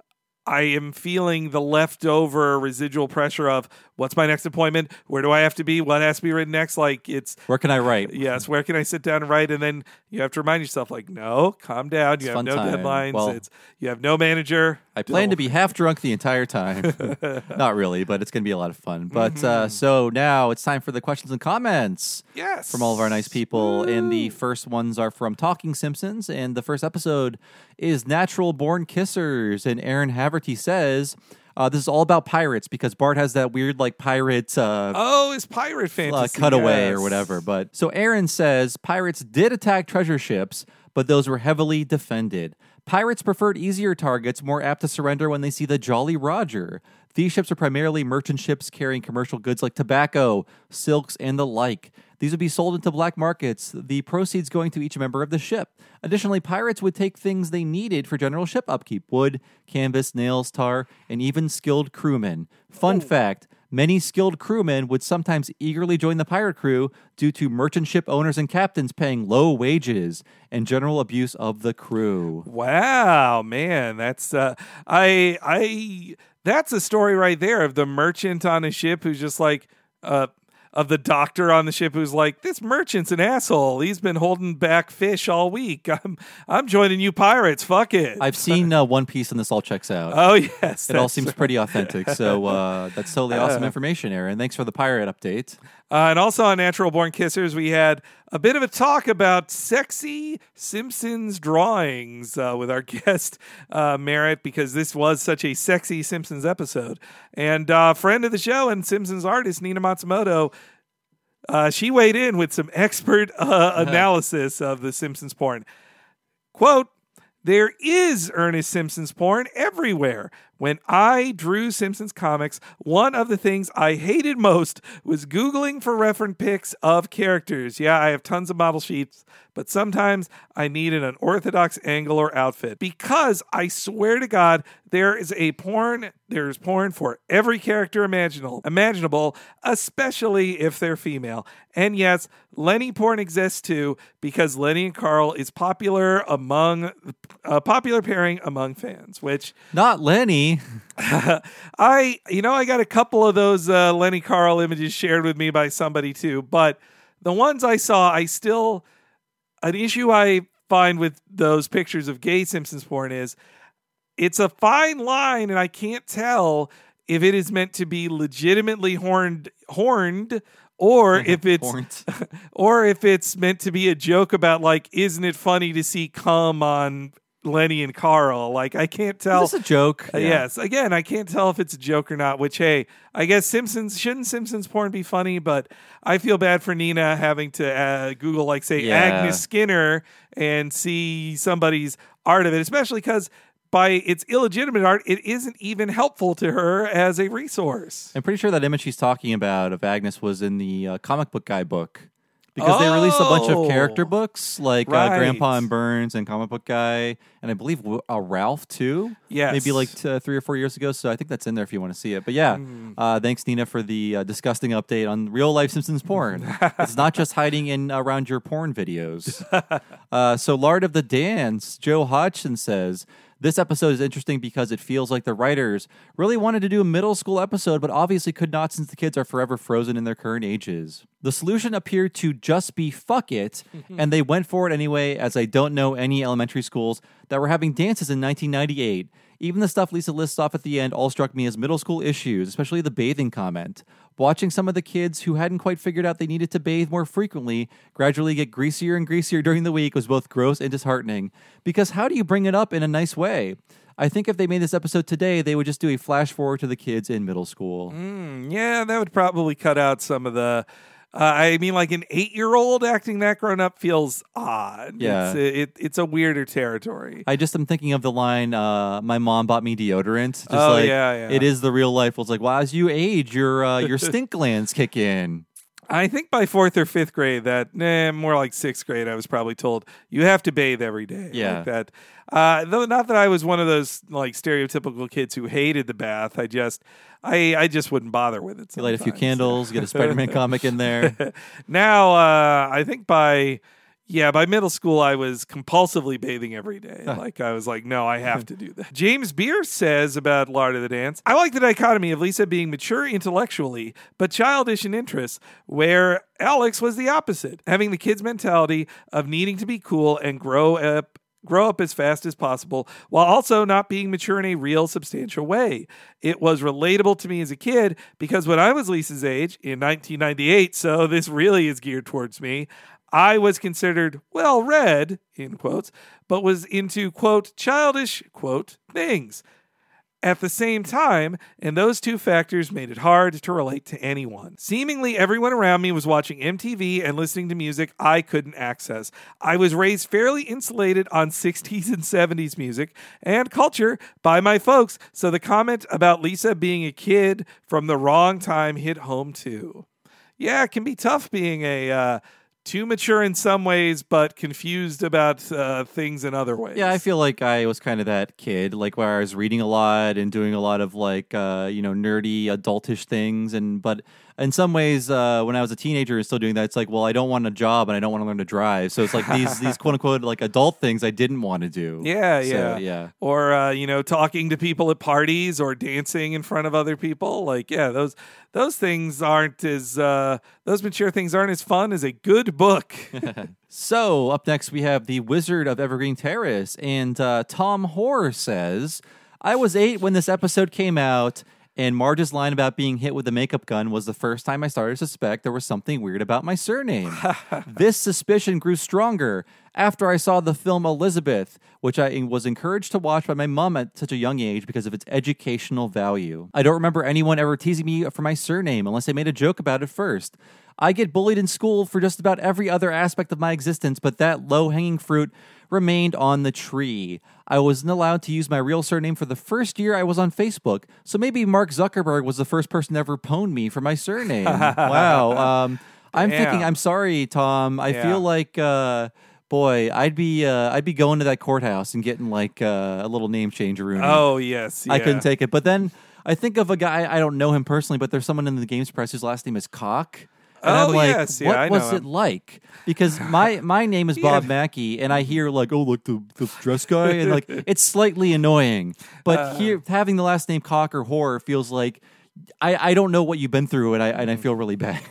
I am feeling the leftover residual pressure of what's my next appointment? Where do I have to be? What has to be written next? Like, it's where can I write? Yes, where can I sit down and write? And then you have to remind yourself, like, no, calm down. You it's have no time. deadlines. Well, it's you have no manager. I plan to be half drunk the entire time. Not really, but it's going to be a lot of fun. But mm-hmm. uh, so now it's time for the questions and comments. Yes, from all of our nice people. Woo. And the first ones are from Talking Simpsons. And the first episode is Natural Born Kissers. And Aaron Haverty says, uh, this is all about pirates, because Bart has that weird, like, pirate... Uh, oh, his pirate fantasy. Uh, cutaway yes. or whatever. But so Aaron says, pirates did attack treasure ships, but those were heavily defended. Pirates preferred easier targets, more apt to surrender when they see the Jolly Roger. These ships are primarily merchant ships carrying commercial goods like tobacco, silks, and the like. These would be sold into black markets, the proceeds going to each member of the ship. Additionally, pirates would take things they needed for general ship upkeep: wood, canvas, nails, tar, and even skilled crewmen. Fun oh. fact, many skilled crewmen would sometimes eagerly join the pirate crew due to merchant ship owners and captains paying low wages and general abuse of the crew. Wow, man, that's uh, I I that's a story right there of the merchant on a ship who's just like uh of the doctor on the ship who's like, this merchant's an asshole. He's been holding back fish all week. I'm I'm joining you pirates. Fuck it. I've seen uh, One Piece and this all checks out. Oh, yes. It all seems right. pretty authentic. So uh, that's totally awesome uh, information, Aaron. Thanks for the pirate update. Uh, and also on Natural Born Kissers, we had a bit of a talk about sexy Simpsons drawings uh, with our guest, uh, Merritt, because this was such a sexy Simpsons episode. And uh, friend of the show and Simpsons artist, Nina Matsumoto, uh, she weighed in with some expert uh, analysis of the Simpsons porn. Quote, there is Ernest Simpsons porn everywhere. When I drew Simpsons comics, one of the things I hated most was Googling for reference pics of characters. Yeah, I have tons of model sheets, but sometimes I need an unorthodox angle or outfit, because I swear to God, there is a porn, there's porn for every character imaginable, imaginable, especially if they're female. And yes, Lenny porn exists too, because Lenny and Carl is popular among, a popular pairing among fans, which... Not Lenny. I, you know, I got a couple of those uh, Lenny Carl images shared with me by somebody too, but the ones I saw, I still, an issue I find with those pictures of gay Simpsons porn is it's a fine line, and I can't tell if it is meant to be legitimately horned, horned, or if it's Pornt. or if it's meant to be a joke about like, isn't it funny to see cum on Lenny and Carl? Like, I can't tell. Is this a joke? Uh, Yeah. Yes. Again, I can't tell if it's a joke or not, which, hey, I guess Simpsons, shouldn't Simpsons porn be funny? But I feel bad for Nina having to uh, Google, like, say, Yeah. Agnes Skinner and see somebody's art of it, especially because by its illegitimate art, it isn't even helpful to her as a resource. I'm pretty sure that image she's talking about of Agnes was in the uh, comic book guy book. Because they released a bunch Oh. of character books, like Right. uh, Grandpa and Burns and Comic Book Guy, and I believe uh, Ralph too. Yes. maybe like t- uh, three or four years ago. So I think that's in there if you want to see it. But yeah, Mm. uh, thanks Nina for the uh, disgusting update on real life Simpsons porn. It's not just hiding in around your porn videos. uh, so Lard of the Dance, Joe Hodgson says. This episode is interesting because it feels like the writers really wanted to do a middle school episode, but obviously could not since the kids are forever frozen in their current ages. The solution appeared to just be fuck it, and they went for it anyway, as I don't know any elementary schools that were having dances in nineteen ninety-eight. Even the stuff Lisa lists off at the end all struck me as middle school issues, especially the bathing comment. Watching some of the kids who hadn't quite figured out they needed to bathe more frequently gradually get greasier and greasier during the week was both gross and disheartening. Because how do you bring it up in a nice way? I think if they made this episode today, they would just do a flash forward to the kids in middle school. Mm, yeah, that would probably cut out some of the. Uh, I mean, like an eight-year-old acting that grown up feels odd. Yeah. it's, it, it's a weirder territory. I just am thinking of the line, uh, "My mom bought me deodorant." Just Oh, like, yeah, yeah. It is the real life. It's like, well, as you age, your uh, your stink glands kick in. I think by fourth or fifth grade, that nah, more like sixth grade, I was probably told you have to bathe every day. Yeah. like that. Uh, though not that I was one of those like stereotypical kids who hated the bath. I just, I, I just wouldn't bother with it. You light a few sometimes. candles, get a Spider-Man comic in there. Now, uh, I think by. Yeah, by middle school, I was compulsively bathing every day. Like, I was like, no, I have to do that. James Beer says about Lard of the Dance, I like the dichotomy of Lisa being mature intellectually, but childish in interests, where Alex was the opposite, having the kid's mentality of needing to be cool and grow up grow up as fast as possible while also not being mature in a real substantial way. It was relatable to me as a kid because when I was Lisa's age in nineteen ninety-eight, so this really is geared towards me, I was considered well-read, in quotes, but was into, quote, childish, quote, things. At the same time, and those two factors made it hard to relate to anyone. Seemingly everyone around me was watching M T V and listening to music I couldn't access. I was raised fairly insulated on sixties and seventies music and culture by my folks, so the comment about Lisa being a kid from the wrong time hit home too. Yeah, it can be tough being a... Uh, Too mature in some ways, but confused about uh, things in other ways. Yeah, I feel like I was kind of that kid, like where I was reading a lot and doing a lot of like, uh, you know, nerdy, adultish things. And but in some ways, uh, when I was a teenager and still doing that, it's like, well, I don't want a job and I don't want to learn to drive. So it's like these these quote unquote like adult things I didn't want to do. Yeah, So, yeah, yeah. Or uh, you know, talking to people at parties or dancing in front of other people. Like, yeah, those those things aren't as uh, those mature things aren't as fun as a good book. So up next we have the Wizard of Evergreen Terrace, and uh, Tom Hoare says, "I was eight when this episode came out." And Marge's line about being hit with a makeup gun was the first time I started to suspect there was something weird about my surname. This suspicion grew stronger after I saw the film Elizabeth, which I was encouraged to watch by my mom at such a young age because of its educational value. I don't remember anyone ever teasing me for my surname unless they made a joke about it first. I get bullied in school for just about every other aspect of my existence, but that low-hanging fruit remained on the tree. I wasn't allowed to use my real surname for the first year I was on Facebook, so maybe Mark Zuckerberg was the first person to ever pwned me for my surname. Wow. Um, I'm Damn. thinking, I'm sorry, Tom. I Yeah. feel like... Uh, Boy, I'd be uh, I'd be going to that courthouse and getting like uh, a little name change room. Oh yes, I yeah. couldn't take it. But then I think of a guy, I don't know him personally, but there's someone in the Games Press whose last name is Cock. And Oh, I'm like, yes, yeah, what I know was him. it like? Because my my name is Yeah. Bob Mackey, and I hear like, oh, like the, the dress guy, and like it's slightly annoying. But Uh. here, having the last name Cock or Horror feels like I, I don't know what you've been through, and I and I feel really bad.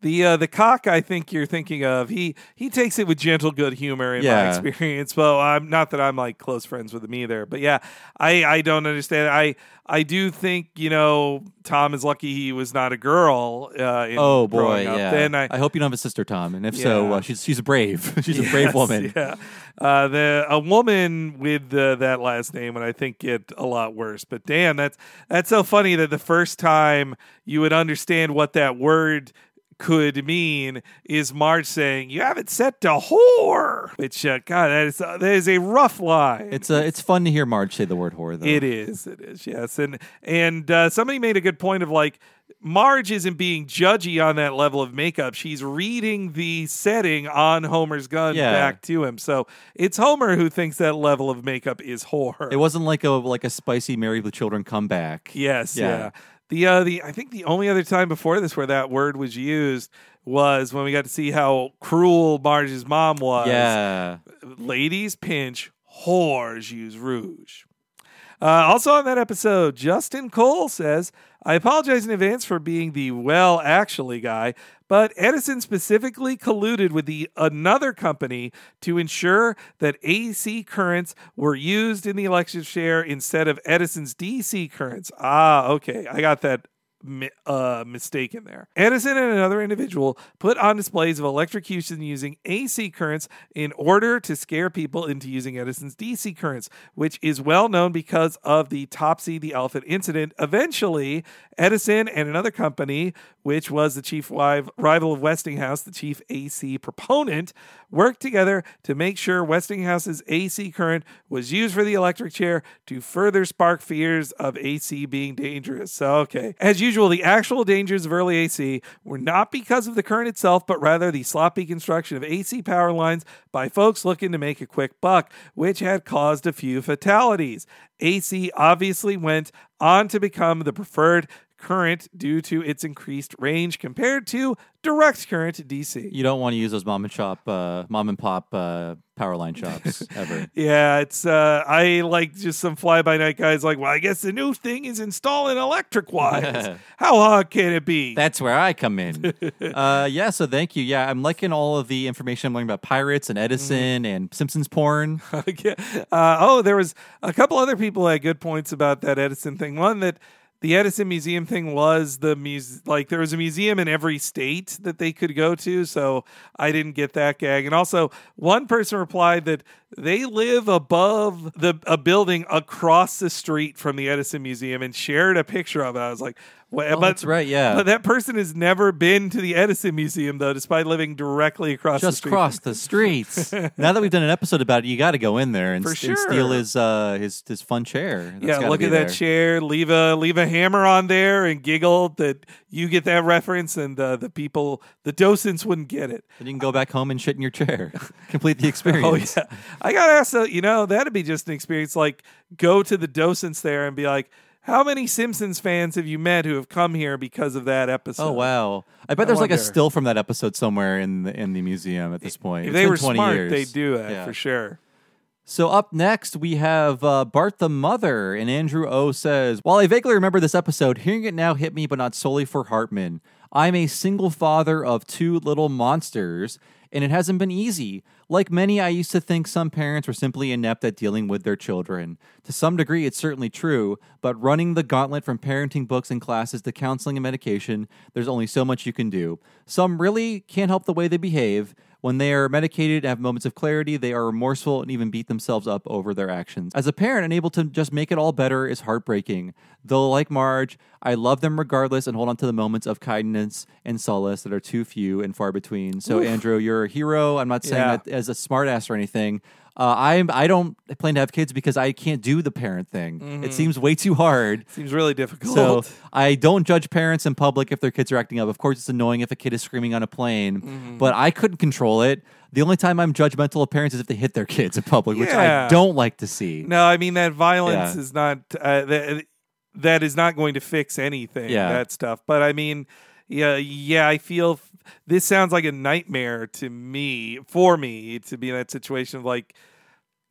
The uh, the cock I think you're thinking of, he he takes it with gentle good humor in Yeah. my experience. Well, I'm not that I'm like close friends with him either, but yeah, I, I don't understand. I I do think, you know, Tom is lucky he was not a girl. Uh, in Oh boy, growing up. yeah. Then I, I hope you don't have a sister, Tom, and if so, Yeah. uh, she's she's brave. she's a Yes, brave woman. Yeah, uh, the a woman with uh, that last name would I think get a lot worse. But damn, that's that's so funny that the first time you would understand what that word could mean is Marge saying, "You haven't set to whore," which uh, God, that is uh, that is a rough line. It's uh, it's fun to hear Marge say the word whore, though. It is, it is, yes, and and uh, somebody made a good point of like. Marge isn't being judgy on that level of makeup. She's reading the setting on Homer's gun Yeah. back to him. So it's Homer who thinks that level of makeup is horror. It wasn't like a like a spicy Married with Children comeback. Yes, Yeah. yeah. The uh, the I think the only other time before this where that word was used was when we got to see how cruel Marge's mom was. Yeah. Ladies pinch, whores use rouge. Uh, also on that episode, Justin Cole says, I apologize in advance for being the well actually guy, but Edison specifically colluded with the another company to ensure that A C currents were used in the electric chair instead of Edison's D C currents. Ah, okay. I got that mi- uh, mistake in there. Edison and another individual put on displays of electrocution using A C currents in order to scare people into using Edison's D C currents, which is well known because of the Topsy the Elephant incident. Eventually, Edison and another company, which was the chief wive, rival of Westinghouse, the chief A C proponent, worked together to make sure Westinghouse's A C current was used for the electric chair to further spark fears of A C being dangerous. So, okay. As usual, the actual dangers of early A C were not because of the current itself, but rather the sloppy construction of A C power lines by folks looking to make a quick buck, which had caused a few fatalities. A C obviously went on to become the preferred current due to its increased range compared to direct current D C. You don't want to use those mom and shop, uh, mom and pop uh, power line shops ever. Yeah, it's uh, I like just some fly by night guys like, well, I guess the new thing is installing electric wires. How hard can it be? That's where I come in. uh, yeah, so thank you. Yeah, I'm liking all of the information I'm learning about pirates and Edison Mm-hmm. and Simpsons porn. Yeah. uh, oh, there was a couple other people had good points about that Edison thing. One that the Edison Museum thing was the muse- like there was a museum in every state that they could go to, so I didn't get that gag. And also, one person replied that they live above the a building across the street from the Edison Museum and shared a picture of it. I was like, well, Oh, but, that's right, yeah. But that person has never been to the Edison Museum, though, despite living directly across the Just street. cross the streets. Now that we've done an episode about it, you got to go in there and, For and sure. steal his uh, his his fun chair. That's Yeah, gotta look be at that there. chair. Leave a leave a hammer on there and giggle that you get that reference, and uh, the people, the docents, wouldn't get it. And you can go back home and shit in your chair. Complete the experience. Oh yeah, I gotta ask. though, You know, that'd be just an experience. Like, go to the docents there and be like, "How many Simpsons fans have you met who have come here because of that episode?" Oh wow! I bet I there's like a wonder. still from that episode somewhere in the in the museum at this point. If It's they been were twenty smart, years. they'd do that Yeah. for sure. So up next, we have uh, Bart the Mother, and Andrew O says, while I vaguely remember this episode, hearing it now hit me, but not solely for Hartman. I'm a single father of two little monsters, and it hasn't been easy. Like many, I used to think some parents were simply inept at dealing with their children. To some degree, it's certainly true, but running the gauntlet from parenting books and classes to counseling and medication, there's only so much you can do. Some really can't help the way they behave. When they are medicated and have moments of clarity, they are remorseful and even beat themselves up over their actions. As a parent, unable to just make it all better is heartbreaking. Though, like Marge, I love them regardless and hold on to the moments of kindness and solace that are too few and far between. So, Oof. Andrew, you're a hero. I'm not saying Yeah. that as a smartass or anything. Uh, I I don't plan to have kids because I can't do the parent thing. Mm-hmm. It seems way too hard. Seems really difficult. So I don't judge parents in public if their kids are acting up. Of course, it's annoying if a kid is screaming on a plane, Mm-hmm. but I couldn't control it. The only time I'm judgmental of parents is if they hit their kids in public, which Yeah. I don't like to see. no, I mean that violence Yeah. is not uh, that. That is not going to fix anything. Yeah. That stuff. But I mean, yeah, yeah. I feel f- this sounds like a nightmare to me. For me to be in that situation of like,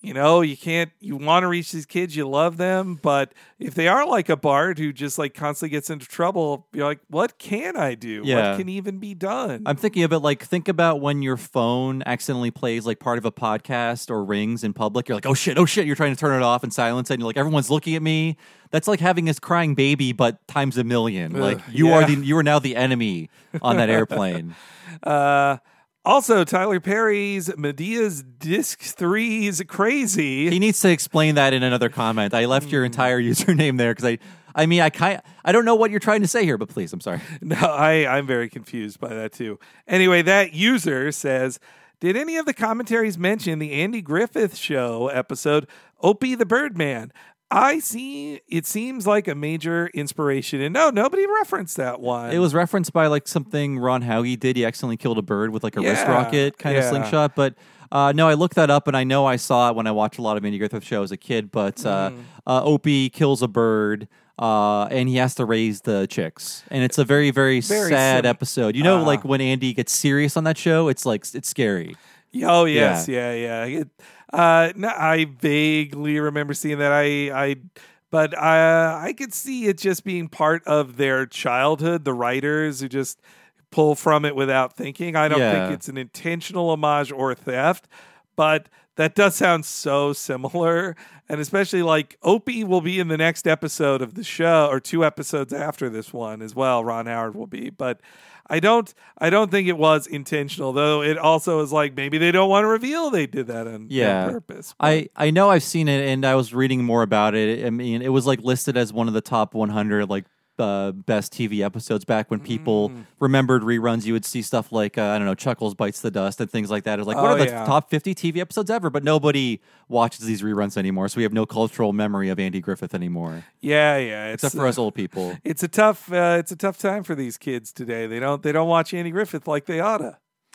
you know, you can't, you want to reach these kids, you love them, but if they are like a Bart who just like constantly gets into trouble, you're like, what can I do? Yeah. What can even be done? I'm thinking of it like, think about when your phone accidentally plays like part of a podcast or rings in public. You're like, oh shit, oh shit. You're trying to turn it off and silence it. And you're like, everyone's looking at me. That's like having this crying baby, but times a million. Ugh, like you yeah. are the, you are now the enemy on that airplane. Uh, Also, Tyler Perry's Medea's Disc three's Crazy. He needs to explain that in another comment. I left your entire username there because I, I mean, I kind, I don't know what you're trying to say here, but please, I'm sorry. No, I, I'm very confused by that too. Anyway, that user says, did any of the commentaries mention the Andy Griffith Show episode, Opie the Birdman? I see. It seems like a major inspiration. And no, nobody referenced that one. It was referenced by like something Ron Hauge did. He accidentally killed a bird with like a wrist Yeah, rocket kind yeah. of slingshot. But uh, no, I looked that up and I know I saw it when I watched a lot of Andy Griffith Show as a kid. But uh, Mm. uh, Opie kills a bird. Uh, and he has to raise the chicks, and it's a very, very, Very sad sim- episode. You know, Ah. like when Andy gets serious on that show, it's like it's scary. Oh yes, yeah, yeah. It, uh, no, I vaguely remember seeing that. I, I, but uh, I could see it just being part of their childhood. The writers who just pull from it without thinking. I don't Yeah. think it's an intentional homage or theft, but that does sound so similar. And especially like Opie will be in the next episode of the show, or two episodes after this one as well. Ron Howard will be, but I don't, I don't think it was intentional. Though it also is like maybe they don't want to reveal they did that on, Yeah. on purpose. I, I know I've seen it, and I was reading more about it. I mean, it was like listed as one of the top one hundred like uh, best T V episodes back when people Mm. remembered reruns. You would see stuff like uh, I don't know, Chuckles Bites the Dust and things like that. It was like, what Oh, are the yeah. top fifty T V episodes ever? But nobody watches these reruns anymore, so we have no cultural memory of Andy Griffith anymore, Yeah, yeah. It's, except for us old people. It's a tough, uh, it's a tough time for these kids today. They don't, they don't watch Andy Griffith like they oughta.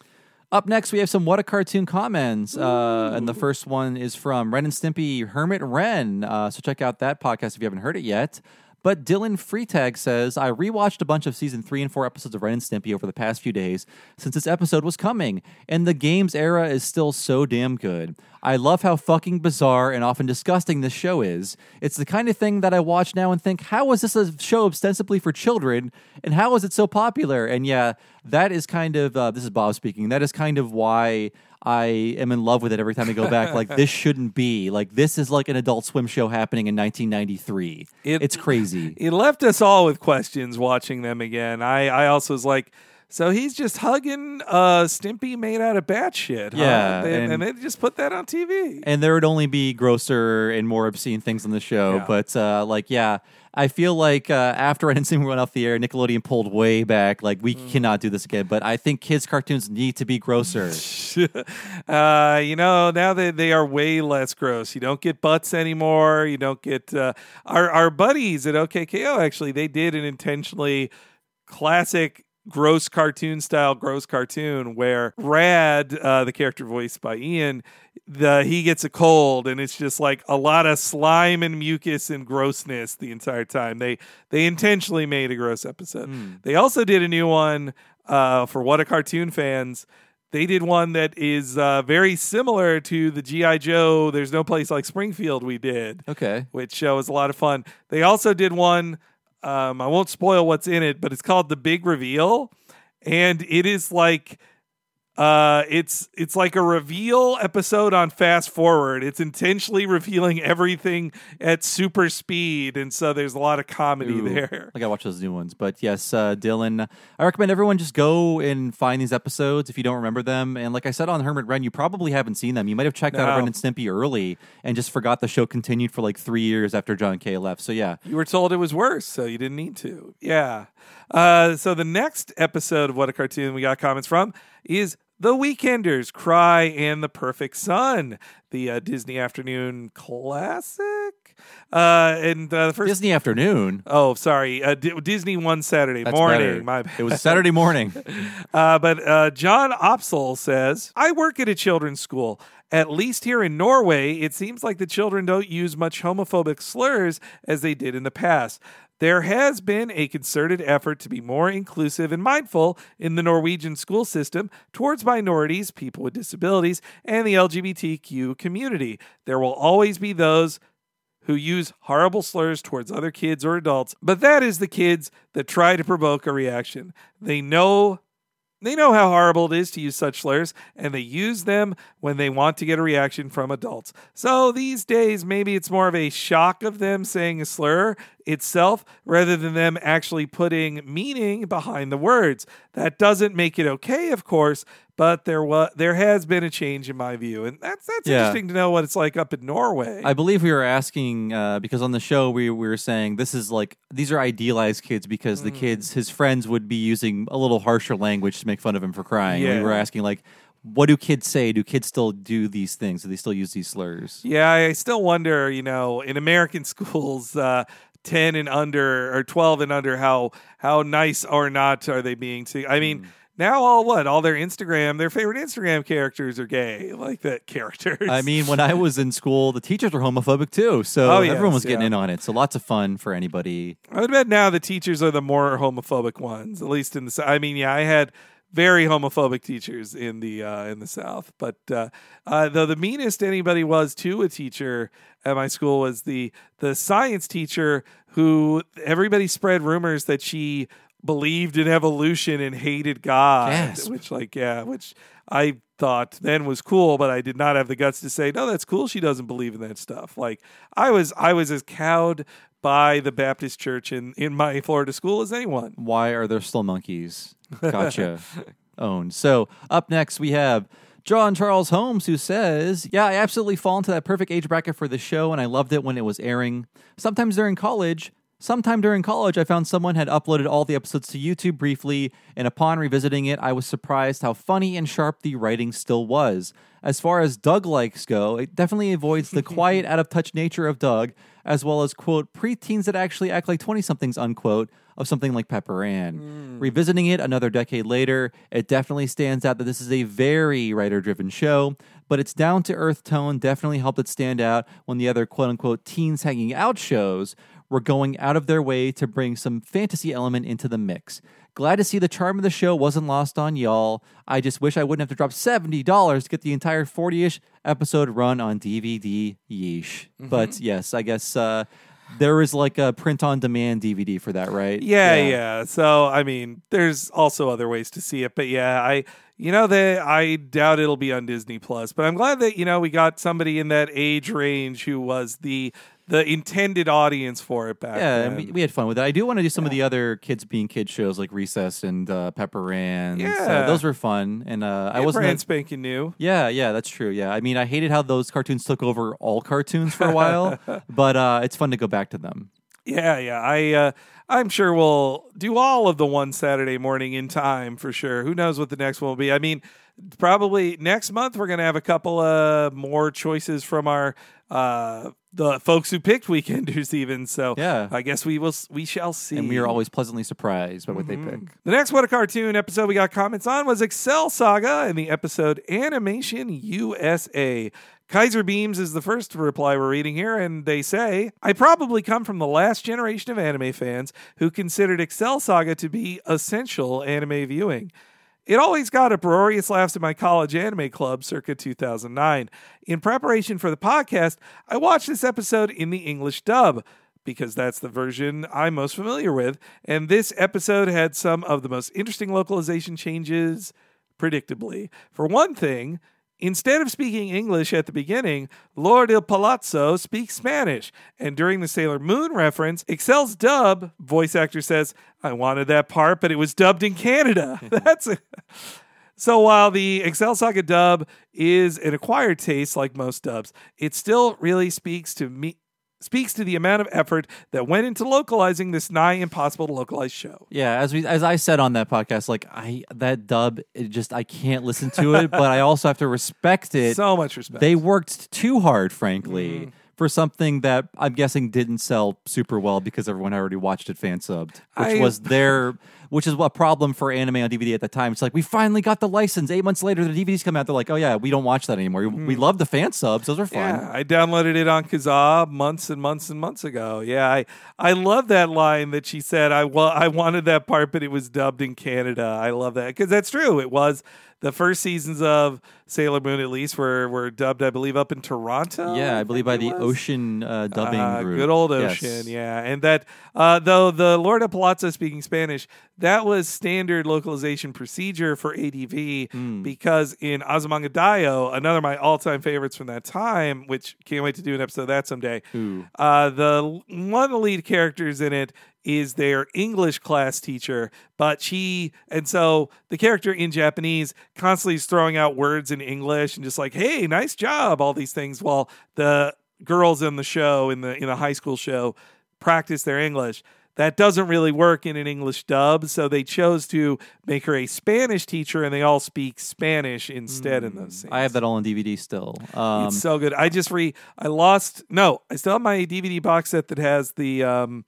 Up next, we have some What a Cartoon comments. Uh, and the first one is from Ren and Stimpy Hermit Ren. Uh, so check out that podcast if you haven't heard it yet. But Dylan Freetag says, I rewatched a bunch of season three and four episodes of Ren and Stimpy over the past few days since this episode was coming, and the game's era is still so damn good. I love how fucking bizarre and often disgusting this show is. It's the kind of thing that I watch now and think, how is this a show ostensibly for children, and how is it so popular? And yeah, that is kind of, uh, this is Bob speaking, that is kind of why I am in love with it every time I go back. Like, this shouldn't be. Like, this is like an Adult Swim show happening in nineteen ninety-three. It- it's crazy. It left us all with questions watching them again. I, I also was like, so he's just hugging uh, Stimpy made out of bat shit. Huh? Yeah, They- and, and- they just put that on T V. And there would only be grosser and more obscene things on the show. Yeah. But, uh, like, yeah, I feel like uh, after Ren and Stimpy went off the air, Nickelodeon pulled way back. Like, we Mm. cannot do this again. But I think kids' cartoons need to be grosser. uh, you know, now they, they are way less gross. You don't get butts anymore. You don't get uh, our our buddies at O K K O. Actually, they did an intentionally classic gross cartoon style gross cartoon where Rad, uh, the character voiced by Ian, the he gets a cold and it's just like a lot of slime and mucus and grossness the entire time. They they intentionally made a gross episode. They also did a new one uh, for What a Cartoon fans. They did one that is uh, very similar to the G I. Joe There's No Place Like Springfield we did, Okay. which uh, was a lot of fun. They also did one, um, I won't spoil what's in it, but it's called The Big Reveal. And it is like, uh, it's it's like a reveal episode on fast forward. It's intentionally revealing everything at super speed. And so there's a lot of comedy Ooh, there. I gotta watch those new ones. But yes, uh, Dylan, I recommend everyone just go and find these episodes if you don't remember them. And like I said on Hermit Ren, you probably haven't seen them. You might have checked out No. Ren and Stimpy early and just forgot the show continued for like three years after John Kay left. So yeah, You were told it was worse, so you didn't need to. Yeah. Uh, so the next episode of What a Cartoon we got comments from is The Weekenders, Cry and the Perfect Sun, the uh, Disney Afternoon classic. Uh, and uh, the first Disney Afternoon. Oh, sorry. Uh, D- Disney one Saturday That's morning. better. My bad. It was Saturday morning. Uh, but uh, John Opsel says, I work at a children's school. At least here in Norway, it seems like the children don't use much homophobic slurs as they did in the past. There has been a concerted effort to be more inclusive and mindful in the Norwegian school system towards minorities, people with disabilities, and the L G B T Q community. There will always be those who use horrible slurs towards other kids or adults, but that is the kids that try to provoke a reaction. They know They know how horrible it is to use such slurs, and they use them when they want to get a reaction from adults. So these days, maybe it's more of a shock of them saying a slur itself rather than them actually putting meaning behind the words. That doesn't make it okay, of course, but there was there has been a change in my view, and that's that's Yeah. interesting to know what it's like up in Norway. I believe we were asking uh, because on the show we, we were saying this is like these are idealized kids because the kids, his friends, would be using a little harsher language to make fun of him for crying. Yeah. We were asking like, what do kids say? Do kids still do these things? Do they still use these slurs? Yeah, I still wonder, you know, in American schools, uh, ten and under or twelve and under, how how nice or not are they being to? I mean, Mm. now all what? All their Instagram, their favorite Instagram characters are gay, like that characters. I mean, when I was in school, the teachers were homophobic too, so Oh, yes, everyone was getting yeah. in on it. So lots of fun for anybody. I would bet now the teachers are the more homophobic ones, at least in the. I mean, yeah, I had very homophobic teachers in the uh, in the South, but uh, uh, though the meanest anybody was to a teacher at my school was the the science teacher who everybody spread rumors that she believed in evolution and hated God, Gasp. which like yeah, which I thought then was cool, but I did not have the guts to say no. That's cool. She doesn't believe in that stuff. Like I was, I was as cowed by the Baptist church in in my Florida school as anyone. Why are there still monkeys? Gotcha. Owned. So up next we have John Charles Holmes, who says, yeah, I absolutely fall into that perfect age bracket for the show, and I loved it when it was airing. Sometimes during college, sometime during college, I found someone had uploaded all the episodes to YouTube briefly, and upon revisiting it, I was surprised how funny and sharp the writing still was. As far as Doug likes go, it definitely avoids the quiet, out-of-touch nature of Doug, as well as, quote, preteens that actually act like twenty-somethings, unquote, of something like Pepper Ann. Mm. Revisiting it another decade later, it definitely stands out that this is a very writer-driven show, but its down-to-earth tone definitely helped it stand out when the other quote-unquote teens hanging out shows were going out of their way to bring some fantasy element into the mix. Glad to see the charm of the show wasn't lost on y'all. I just wish I wouldn't have to drop seventy dollars to get the entire forty-ish episode run on D V D. Yeesh. Mm-hmm. But yes, I guess uh, there is like a print-on-demand D V D for that, right? Yeah, yeah, yeah. So, I mean, there's also other ways to see it. But yeah, I, you know, they, I doubt it'll be on Disney Plus. But I'm glad that, you know, we got somebody in that age range who was the the intended audience for it back yeah, then. and we, we had fun with it. I do want to do some yeah. of the other kids being kids shows like Recess and uh, Pepper Ann. Yeah. So those were fun. And uh, I wasn't brand spanking new. Yeah, yeah, that's true. Yeah, I mean, I hated how those cartoons took over all cartoons for a while, but uh, it's fun to go back to them. Yeah, yeah. I, uh, I'm sure we'll do all of the one Saturday morning in time for sure. Who knows what the next one will be? I mean, probably next month we're going to have a couple of more choices from our uh, the folks who picked Weekenders even. So yeah. I guess we will we shall see. And we are always pleasantly surprised by what mm-hmm. they pick. The next What a Cartoon episode we got comments on was Excel Saga and the episode Animation U S A. Kaiser Beams is the first reply we're reading here, and they say, I probably come from the last generation of anime fans who considered Excel Saga to be essential anime viewing. It always got uproarious laughs at my college anime club circa two thousand nine. In preparation for the podcast, I watched this episode in the English dub, because that's the version I'm most familiar with, and this episode had some of the most interesting localization changes, predictably. For one thing, instead of speaking English at the beginning, Lord Il Palazzo speaks Spanish. And during the Sailor Moon reference, Excel's dub, voice actor says, I wanted that part, but it was dubbed in Canada. That's a... So while the Excel Saga dub is an acquired taste like most dubs, it still really speaks to me. Speaks to the amount of effort that went into localizing this nigh impossible to localize show. Yeah, as we as I said on that podcast, like I that dub, it just I can't listen to it, but I also have to respect it. So much respect. They worked too hard, frankly, mm. for something that I'm guessing didn't sell super well because everyone already watched it fan subbed, which I, was their which is a problem for anime on D V D at the time. It's like, we finally got the license. Eight months later, the D V Ds come out. They're like, oh, yeah, we don't watch that anymore. Mm. We love the fan subs. Those are fun. Yeah, I downloaded it on Kazaa months and months and months ago. Yeah, I, I love that line that she said, I, well, I wanted that part, but it was dubbed in Canada. I love that because that's true. It was. The first seasons of Sailor Moon, at least, were, were dubbed, I believe, up in Toronto. Yeah, I, I believe by the was. Ocean uh, dubbing uh, group. Good old Ocean, yes. yeah. And that, uh, though the Lord of Palazzo speaking Spanish, that was standard localization procedure for A D V mm. because in Azumanga Daioh, another of my all-time favorites from that time, which can't wait to do an episode of that someday, uh, the one of the lead characters in it is their English class teacher, but she, and so the character in Japanese constantly is throwing out words in English and just like, hey, nice job, all these things, while the girls in the show, in the in a high school show, practice their English. That doesn't really work in an English dub, so they chose to make her a Spanish teacher, and they all speak Spanish instead mm. in those scenes. I have that all on D V D still. Um, it's so good. I just re, I lost, no, I still have my D V D box set that has the, um,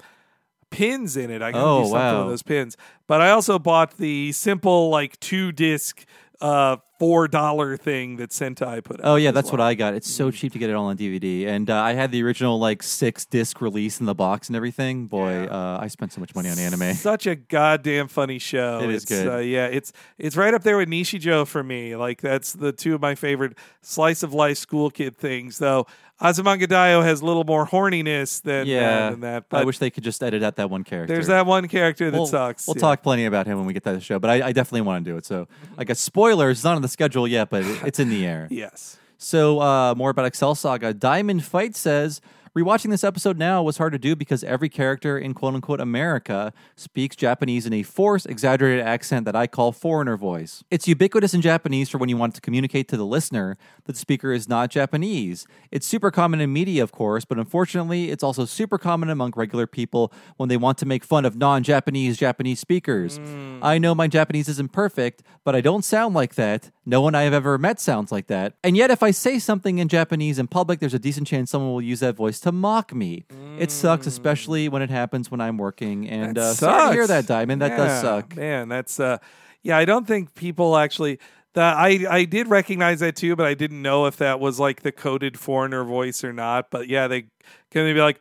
pins in it. I can oh, do something wow. with those pins. But I also bought the simple like two disc uh four dollar thing that Sentai put out. Oh yeah, that's well. what I got. It's so cheap to get it all on D V D. And uh, I had the original like six disc release in the box and everything. Boy, yeah. uh, I spent so much money on anime. Such a goddamn funny show. It is it's, good. Uh, yeah, it's it's right up there with Nishijo for me. Like that's the two of my favorite slice of life school kid things. Though Azumanga Daioh has a little more horniness than, yeah, uh, than that. But I wish they could just edit out that one character. There's that one character that we'll, sucks. We'll yeah. talk plenty about him when we get to the show, but I, I definitely want to do it. So, I guess spoilers, it's not on the schedule yet, but it, it's in the air. Yes. So, uh, more about Excel Saga. Diamond Fight says, rewatching this episode now was hard to do because every character in quote-unquote America speaks Japanese in a forced, exaggerated accent that I call foreigner voice. It's ubiquitous in Japanese for when you want to communicate to the listener that the speaker is not Japanese. It's super common in media, of course, but unfortunately, it's also super common among regular people when they want to make fun of non-Japanese Japanese speakers. Mm. I know my Japanese isn't perfect, but I don't sound like that. No one I have ever met sounds like that. And yet, if I say something in Japanese in public, there's a decent chance someone will use that voice to mock me. Mm. It sucks, especially when it happens when I'm working. And that uh, sucks. sorry to hear that, Diamond. That yeah, does suck. Man, that's, uh, yeah, I don't think people actually, the, I, I did recognize that too, but I didn't know if that was like the coded foreigner voice or not. But yeah, they can be like,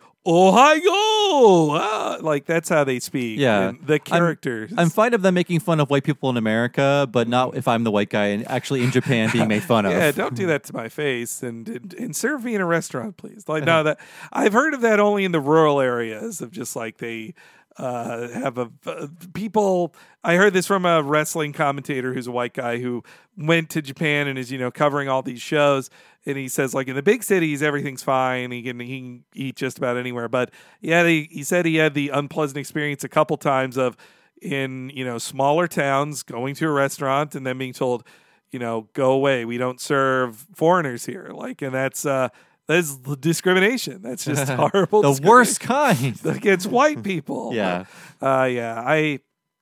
Ohio! Ah, like, that's how they speak. Yeah. And the characters. I'm, I'm fine of them making fun of white people in America, but not if I'm the white guy and actually in Japan being made fun of. Yeah, don't do that to my face and, and and serve me in a restaurant, please. Like, no, that I've heard of that only in the rural areas of just like they uh, have a uh, people. I heard this from a wrestling commentator who's a white guy who went to Japan and is, you know, covering all these shows. And he says, like, in the big cities, everything's fine. He can, he can eat just about anywhere. But yeah, he, he said he had the unpleasant experience a couple times of in, you know, smaller towns going to a restaurant and then being told, you know, go away. We don't serve foreigners here. Like, and that's, uh, that's discrimination. That's just horrible. The worst kind. Against white people. Yeah. Uh, yeah. I,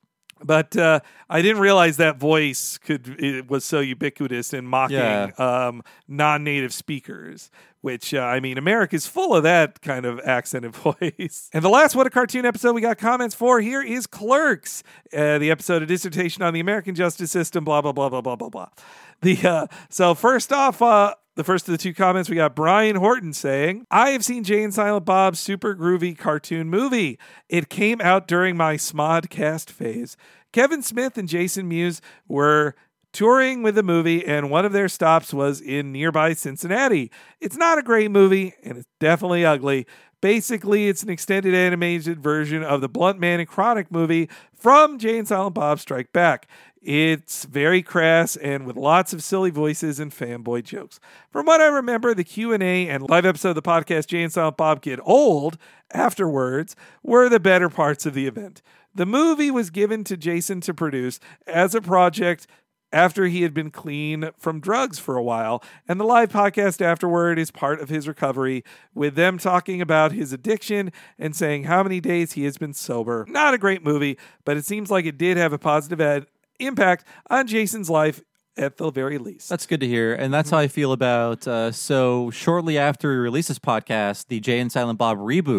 But uh, I didn't realize that voice could it was so ubiquitous in mocking yeah. um, non-native speakers, which, uh, I mean, America's full of that kind of accented voice. And the last What a Cartoon episode we got comments for here is Clerks, uh, the episode of Dissertation on the American Justice System, blah, blah, blah, blah, blah, blah, blah. The, uh, so first off, uh, the first of the two comments, we got Brian Horton saying, I have seen Jay and Silent Bob's super groovy cartoon movie. It came out during my Smodcast phase. Kevin Smith and Jason Mewes were touring with the movie, and one of their stops was in nearby Cincinnati. It's not a great movie, and it's definitely ugly. Basically, it's an extended animated version of the Blunt Man and Chronic movie from Jay and Silent Bob Strike Back. It's very crass and with lots of silly voices and fanboy jokes. From what I remember, the Q and A and live episode of the podcast Jay and Silent Bob Get Old afterwards were the better parts of the event. The movie was given to Jason to produce as a project after he had been clean from drugs for a while, and the live podcast afterward is part of his recovery, with them talking about his addiction and saying how many days he has been sober. Not a great movie, but it seems like it did have a positive ed- impact on Jason's life at the very least. That's good to hear, and that's how I feel about, uh, so shortly after we released this podcast, the Jay and Silent Bob reboot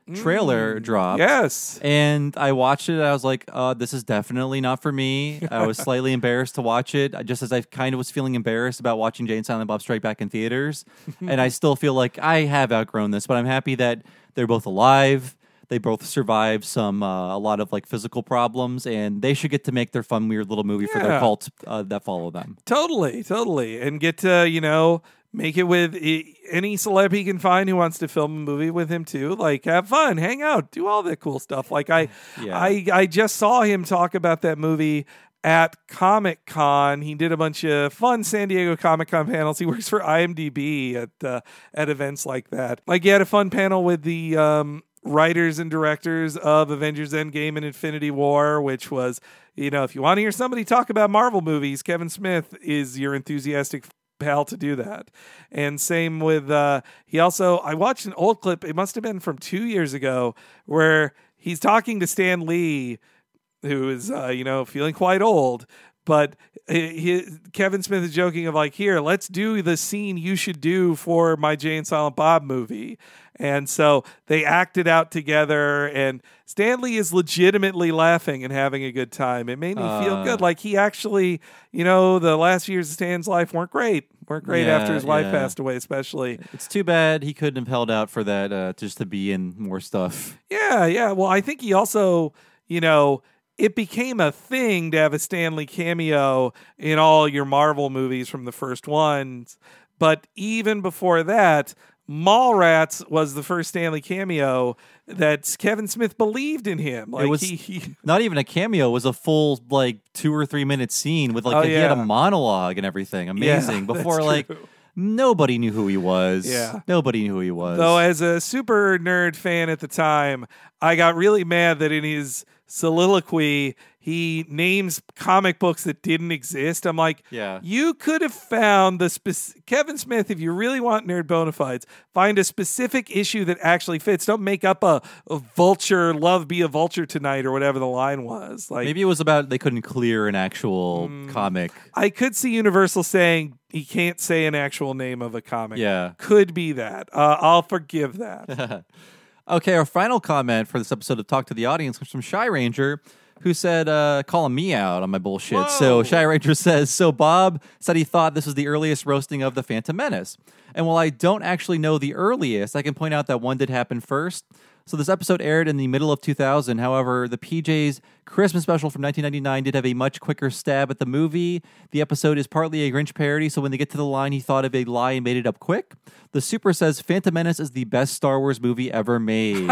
trailer Mm. dropped. Yes. And I watched it. I was like, uh, this is definitely not for me. I was slightly embarrassed to watch it, just as I kind of was feeling embarrassed about watching Jay and Silent Bob Strike Back in theaters. And I still feel like I have outgrown this, but I'm happy that they're both alive. They both survived some uh, a lot of like physical problems, and they should get to make their fun, weird little movie for Yeah. their cult uh, that follow them. Totally, totally. And get to, you know, make it with i- any celeb he can find who wants to film a movie with him too. Like, have fun, hang out, do all that cool stuff. Like, I, Yeah. I, I just saw him talk about that movie at Comic Con. He did a bunch of fun San Diego Comic Con panels. He works for I M D B at uh, at events like that. Like, he had a fun panel with the um, writers and directors of Avengers Endgame and Infinity War, which was, you know, if you want to hear somebody talk about Marvel movies, Kevin Smith is your enthusiastic pal to do that. And same with, uh, he also, I watched an old clip, it must have been from two years ago, where he's talking to Stan Lee, who is, uh, you know, feeling quite old. But he, he, Kevin Smith is joking of like, here, let's do the scene you should do for my Jay and Silent Bob movie. And so they acted out together, and Stanley is legitimately laughing and having a good time. It made me Uh, feel good. Like he actually, you know, the last few years of Stan's life weren't great. weren't great Yeah, after his wife yeah. passed away, especially. It's too bad he couldn't have held out for that uh, just to be in more stuff. Yeah, yeah. Well, I think he also, you know, it became a thing to have a Stanley cameo in all your Marvel movies from the first ones. But even before that, Mallrats was the first Stanley cameo that Kevin Smith believed in him. Like it was he, he not even a cameo; it was a full like two or three minute scene with like Oh, a, he had a yeah. monologue and everything. Amazing. that's Before like true. nobody knew who he was. Yeah. Nobody knew who he was. Though as a super nerd fan at the time, I got really mad that in his soliloquy he names comic books that didn't exist. I'm like, Yeah. you could have found the spec- Kevin Smith, if you really want nerd bona fides, find a specific issue that actually fits. Don't make up a, a vulture, love be a vulture tonight, or whatever the line was. Like, Maybe it was about they couldn't clear an actual Mm. comic. I could see Universal saying he can't say an actual name of a comic. Yeah. Could be that. Uh, I'll forgive that. Okay, our final comment for this episode of Talk to the Audience comes from Shy Ranger, who said, uh, calling me out on my bullshit. Whoa. So Shy Ranger says, so Bob said he thought this was the earliest roasting of The Phantom Menace. And while I don't actually know the earliest, I can point out that one did happen first. So this episode aired in the middle of two thousand. However, the P J's Christmas special from nineteen ninety-nine did have a much quicker stab at the movie. The episode is partly a Grinch parody, so when they get to the line, he thought of a lie and made it up quick. The Super says Phantom Menace is the best Star Wars movie ever made.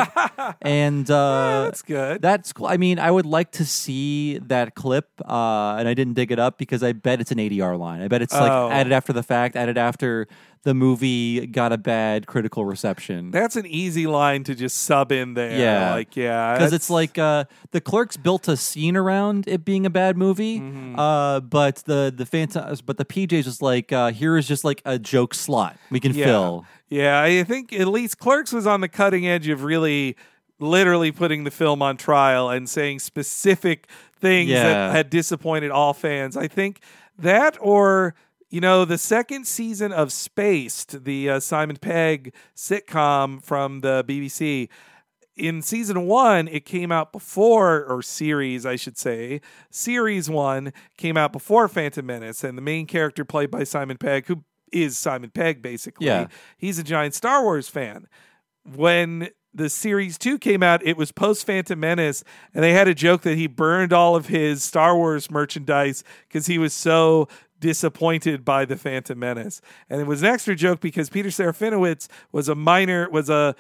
and uh, That's good. That's cool. I mean, I would like to see that clip, uh, and I didn't dig it up because I bet it's an A D R line. I bet it's like Oh. added after the fact, added after the movie got a bad critical reception. That's an easy line to just sub in there. Yeah. Like, yeah. Because that's- it's like uh, the Clerks built a scene around it being a bad movie, Mm-hmm. uh, but the the Phantom, but the P J's just like uh, here is just like a joke slot we can yeah. fill. Yeah, I think at least Clerks was on the cutting edge of really literally putting the film on trial and saying specific things Yeah. that had disappointed all fans. I think that, or you know, the second season of Spaced, the uh, Simon Pegg sitcom from the B B C. In season one, it came out before, or series, I should say. Series one came out before Phantom Menace, and the main character played by Simon Pegg, who is Simon Pegg, basically. Yeah. He's a giant Star Wars fan. When the series two came out, it was post Phantom Menace, and they had a joke that he burned all of his Star Wars merchandise because he was so disappointed by the Phantom Menace. And it was an extra joke because Peter Serafinowicz was a minor, was a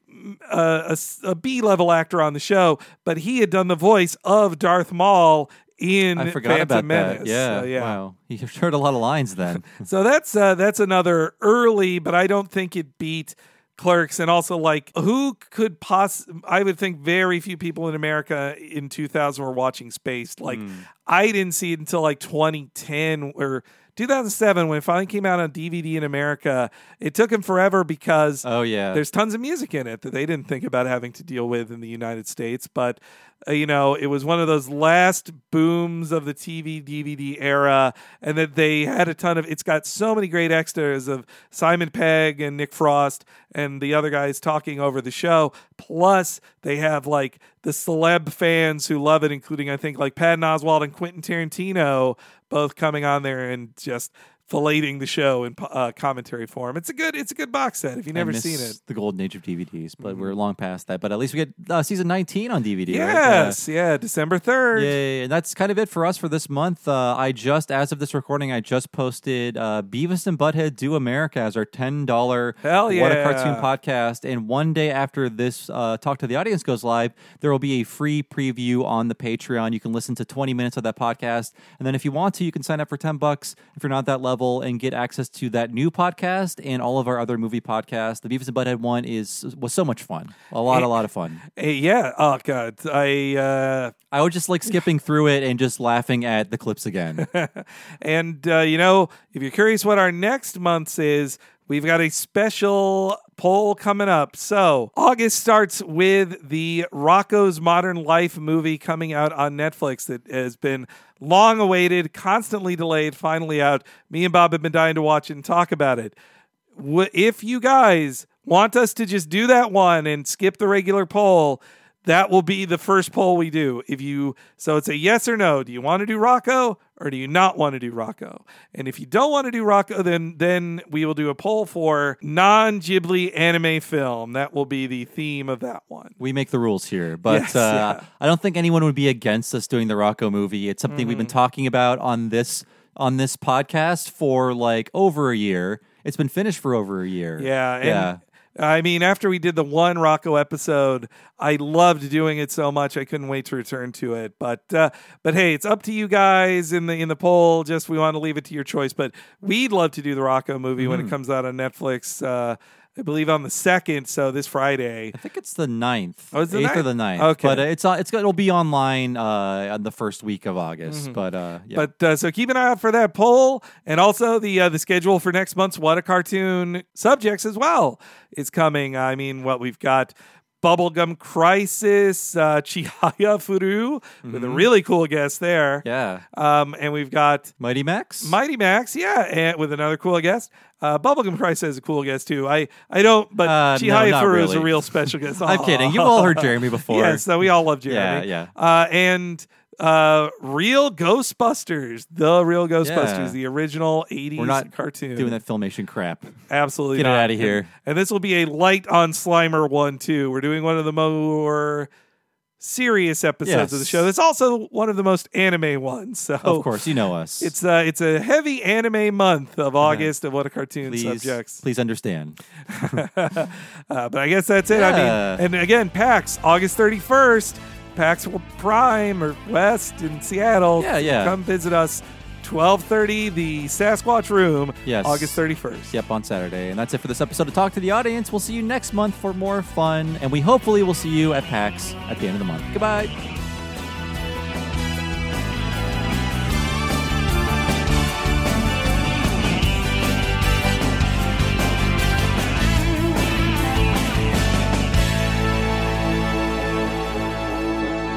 a, a, a B-level actor on the show, but he had done the voice of Darth Maul in I forgot Phantom about Menace. that. Yeah, So, yeah. wow. He heard a lot of lines then. So that's uh, that's another early, but I don't think it beat Clerks. And also, like, who could poss? I would think very few people in America in two thousand were watching Spaced. Like, Hmm. I didn't see it until like twenty ten or two thousand seven when it finally came out on D V D in America. It took him forever because Oh yeah, there's tons of music in it that they didn't think about having to deal with in the United States. But uh, you know, it was one of those last booms of the T V D V D era, and that they had a ton of. It's got so many great extras of Simon Pegg and Nick Frost and the other guys talking over the show. Plus, they have like the celeb fans who love it, including I think like Patton Oswalt and Quentin Tarantino, both coming on there and just filleting the show in uh, commentary form. It's a good, it's a good box set if you've never seen it. The golden age of D V Ds, but mm-hmm. we're long past that. But at least we get uh, season nineteen on D V D. Yes, right? uh, yeah, December third. Yeah, and that's kind of it for us for this month. Uh, I just, as of this recording, I just posted uh, Beavis and Butthead Do America as our ten dollar Hell yeah. What a Cartoon podcast. And one day after this uh, Talk to the Audience goes live, there will be a free preview on the Patreon. You can listen to twenty minutes of that podcast, and then if you want to, you can sign up for ten bucks if you're not that level and get access to that new podcast and all of our other movie podcasts. The Beavis and Butthead one is was so much fun. A lot, hey, a lot of fun. Hey, yeah. Oh god. I uh I would just like skipping through it and just laughing at the clips again. And uh, you know, if you're curious what our next month's is, we've got a special poll coming up. So August starts with the Rocko's Modern Life movie coming out on Netflix that has been long awaited, constantly delayed, finally out. Me and Bob have been dying to watch it and talk about it. If you guys want us to just do that one and skip the regular poll, that will be the first poll we do. If you so it's a yes or no. Do you want to do Rocko or do you not want to do Rocko? And if you don't want to do Rocko, then then we will do a poll for non-Ghibli anime film. That will be the theme of that one. We make the rules here, but yes, uh, yeah. I don't think anyone would be against us doing the Rocko movie. It's something mm-hmm. we've been talking about on this on this podcast for like over a year. It's been finished for over a year. Yeah, and yeah. I mean, after we did the one Rocko episode, I loved doing it so much I couldn't wait to return to it. But uh, but hey, it's up to you guys in the in the poll. Just we want to leave it to your choice. But we'd love to do the Rocko movie mm-hmm. when it comes out on Netflix. Uh, I believe on the second, so this Friday. I think it's the ninth. Oh, it's the eighth ninth? or the ninth. Okay. But uh, it's, uh, it's it'll be online uh, on the first week of August. Mm-hmm. But uh, yeah. But uh, so keep an eye out for that poll, and also the uh, the schedule for next month's What a Cartoon subjects as well is coming. I mean, what we've got. Bubblegum Crisis, uh, Chihaya Furu, mm-hmm. with a really cool guest there. Yeah. Um, and we've got Mighty Max. Mighty Max, yeah, and with another cool guest. Uh, Bubblegum Crisis is a cool guest too. I, I don't, but uh, Chihaya no, Furu really. is a real special guest. I'm kidding. You've all heard Jeremy before. Yes, so we all love Jeremy. Yeah, yeah. Uh, and uh, Real Ghostbusters, the Real Ghostbusters, yeah. the original eighties We're not cartoon. Doing that Filmation crap. Absolutely Get not. it out of here. And, and this will be a light on Slimer one too. We're doing one of the more serious episodes yes. of the show. That's also one of the most anime ones. So of course, you know us. It's uh, it's a heavy anime month of August of What a Cartoon please, subjects. Please understand. uh, but I guess that's it. Yeah. I mean, and again, PAX August thirty-first. PAX Prime or West in Seattle. Yeah, yeah. Come visit us. twelve thirty, the Sasquatch Room. Yes. August thirty-first. Yep, on Saturday. And that's it for this episode of Talk to the Audience. We'll see you next month for more fun. And we hopefully will see you at PAX at the end of the month. Goodbye.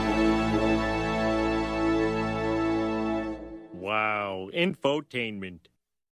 Wow, infotainment.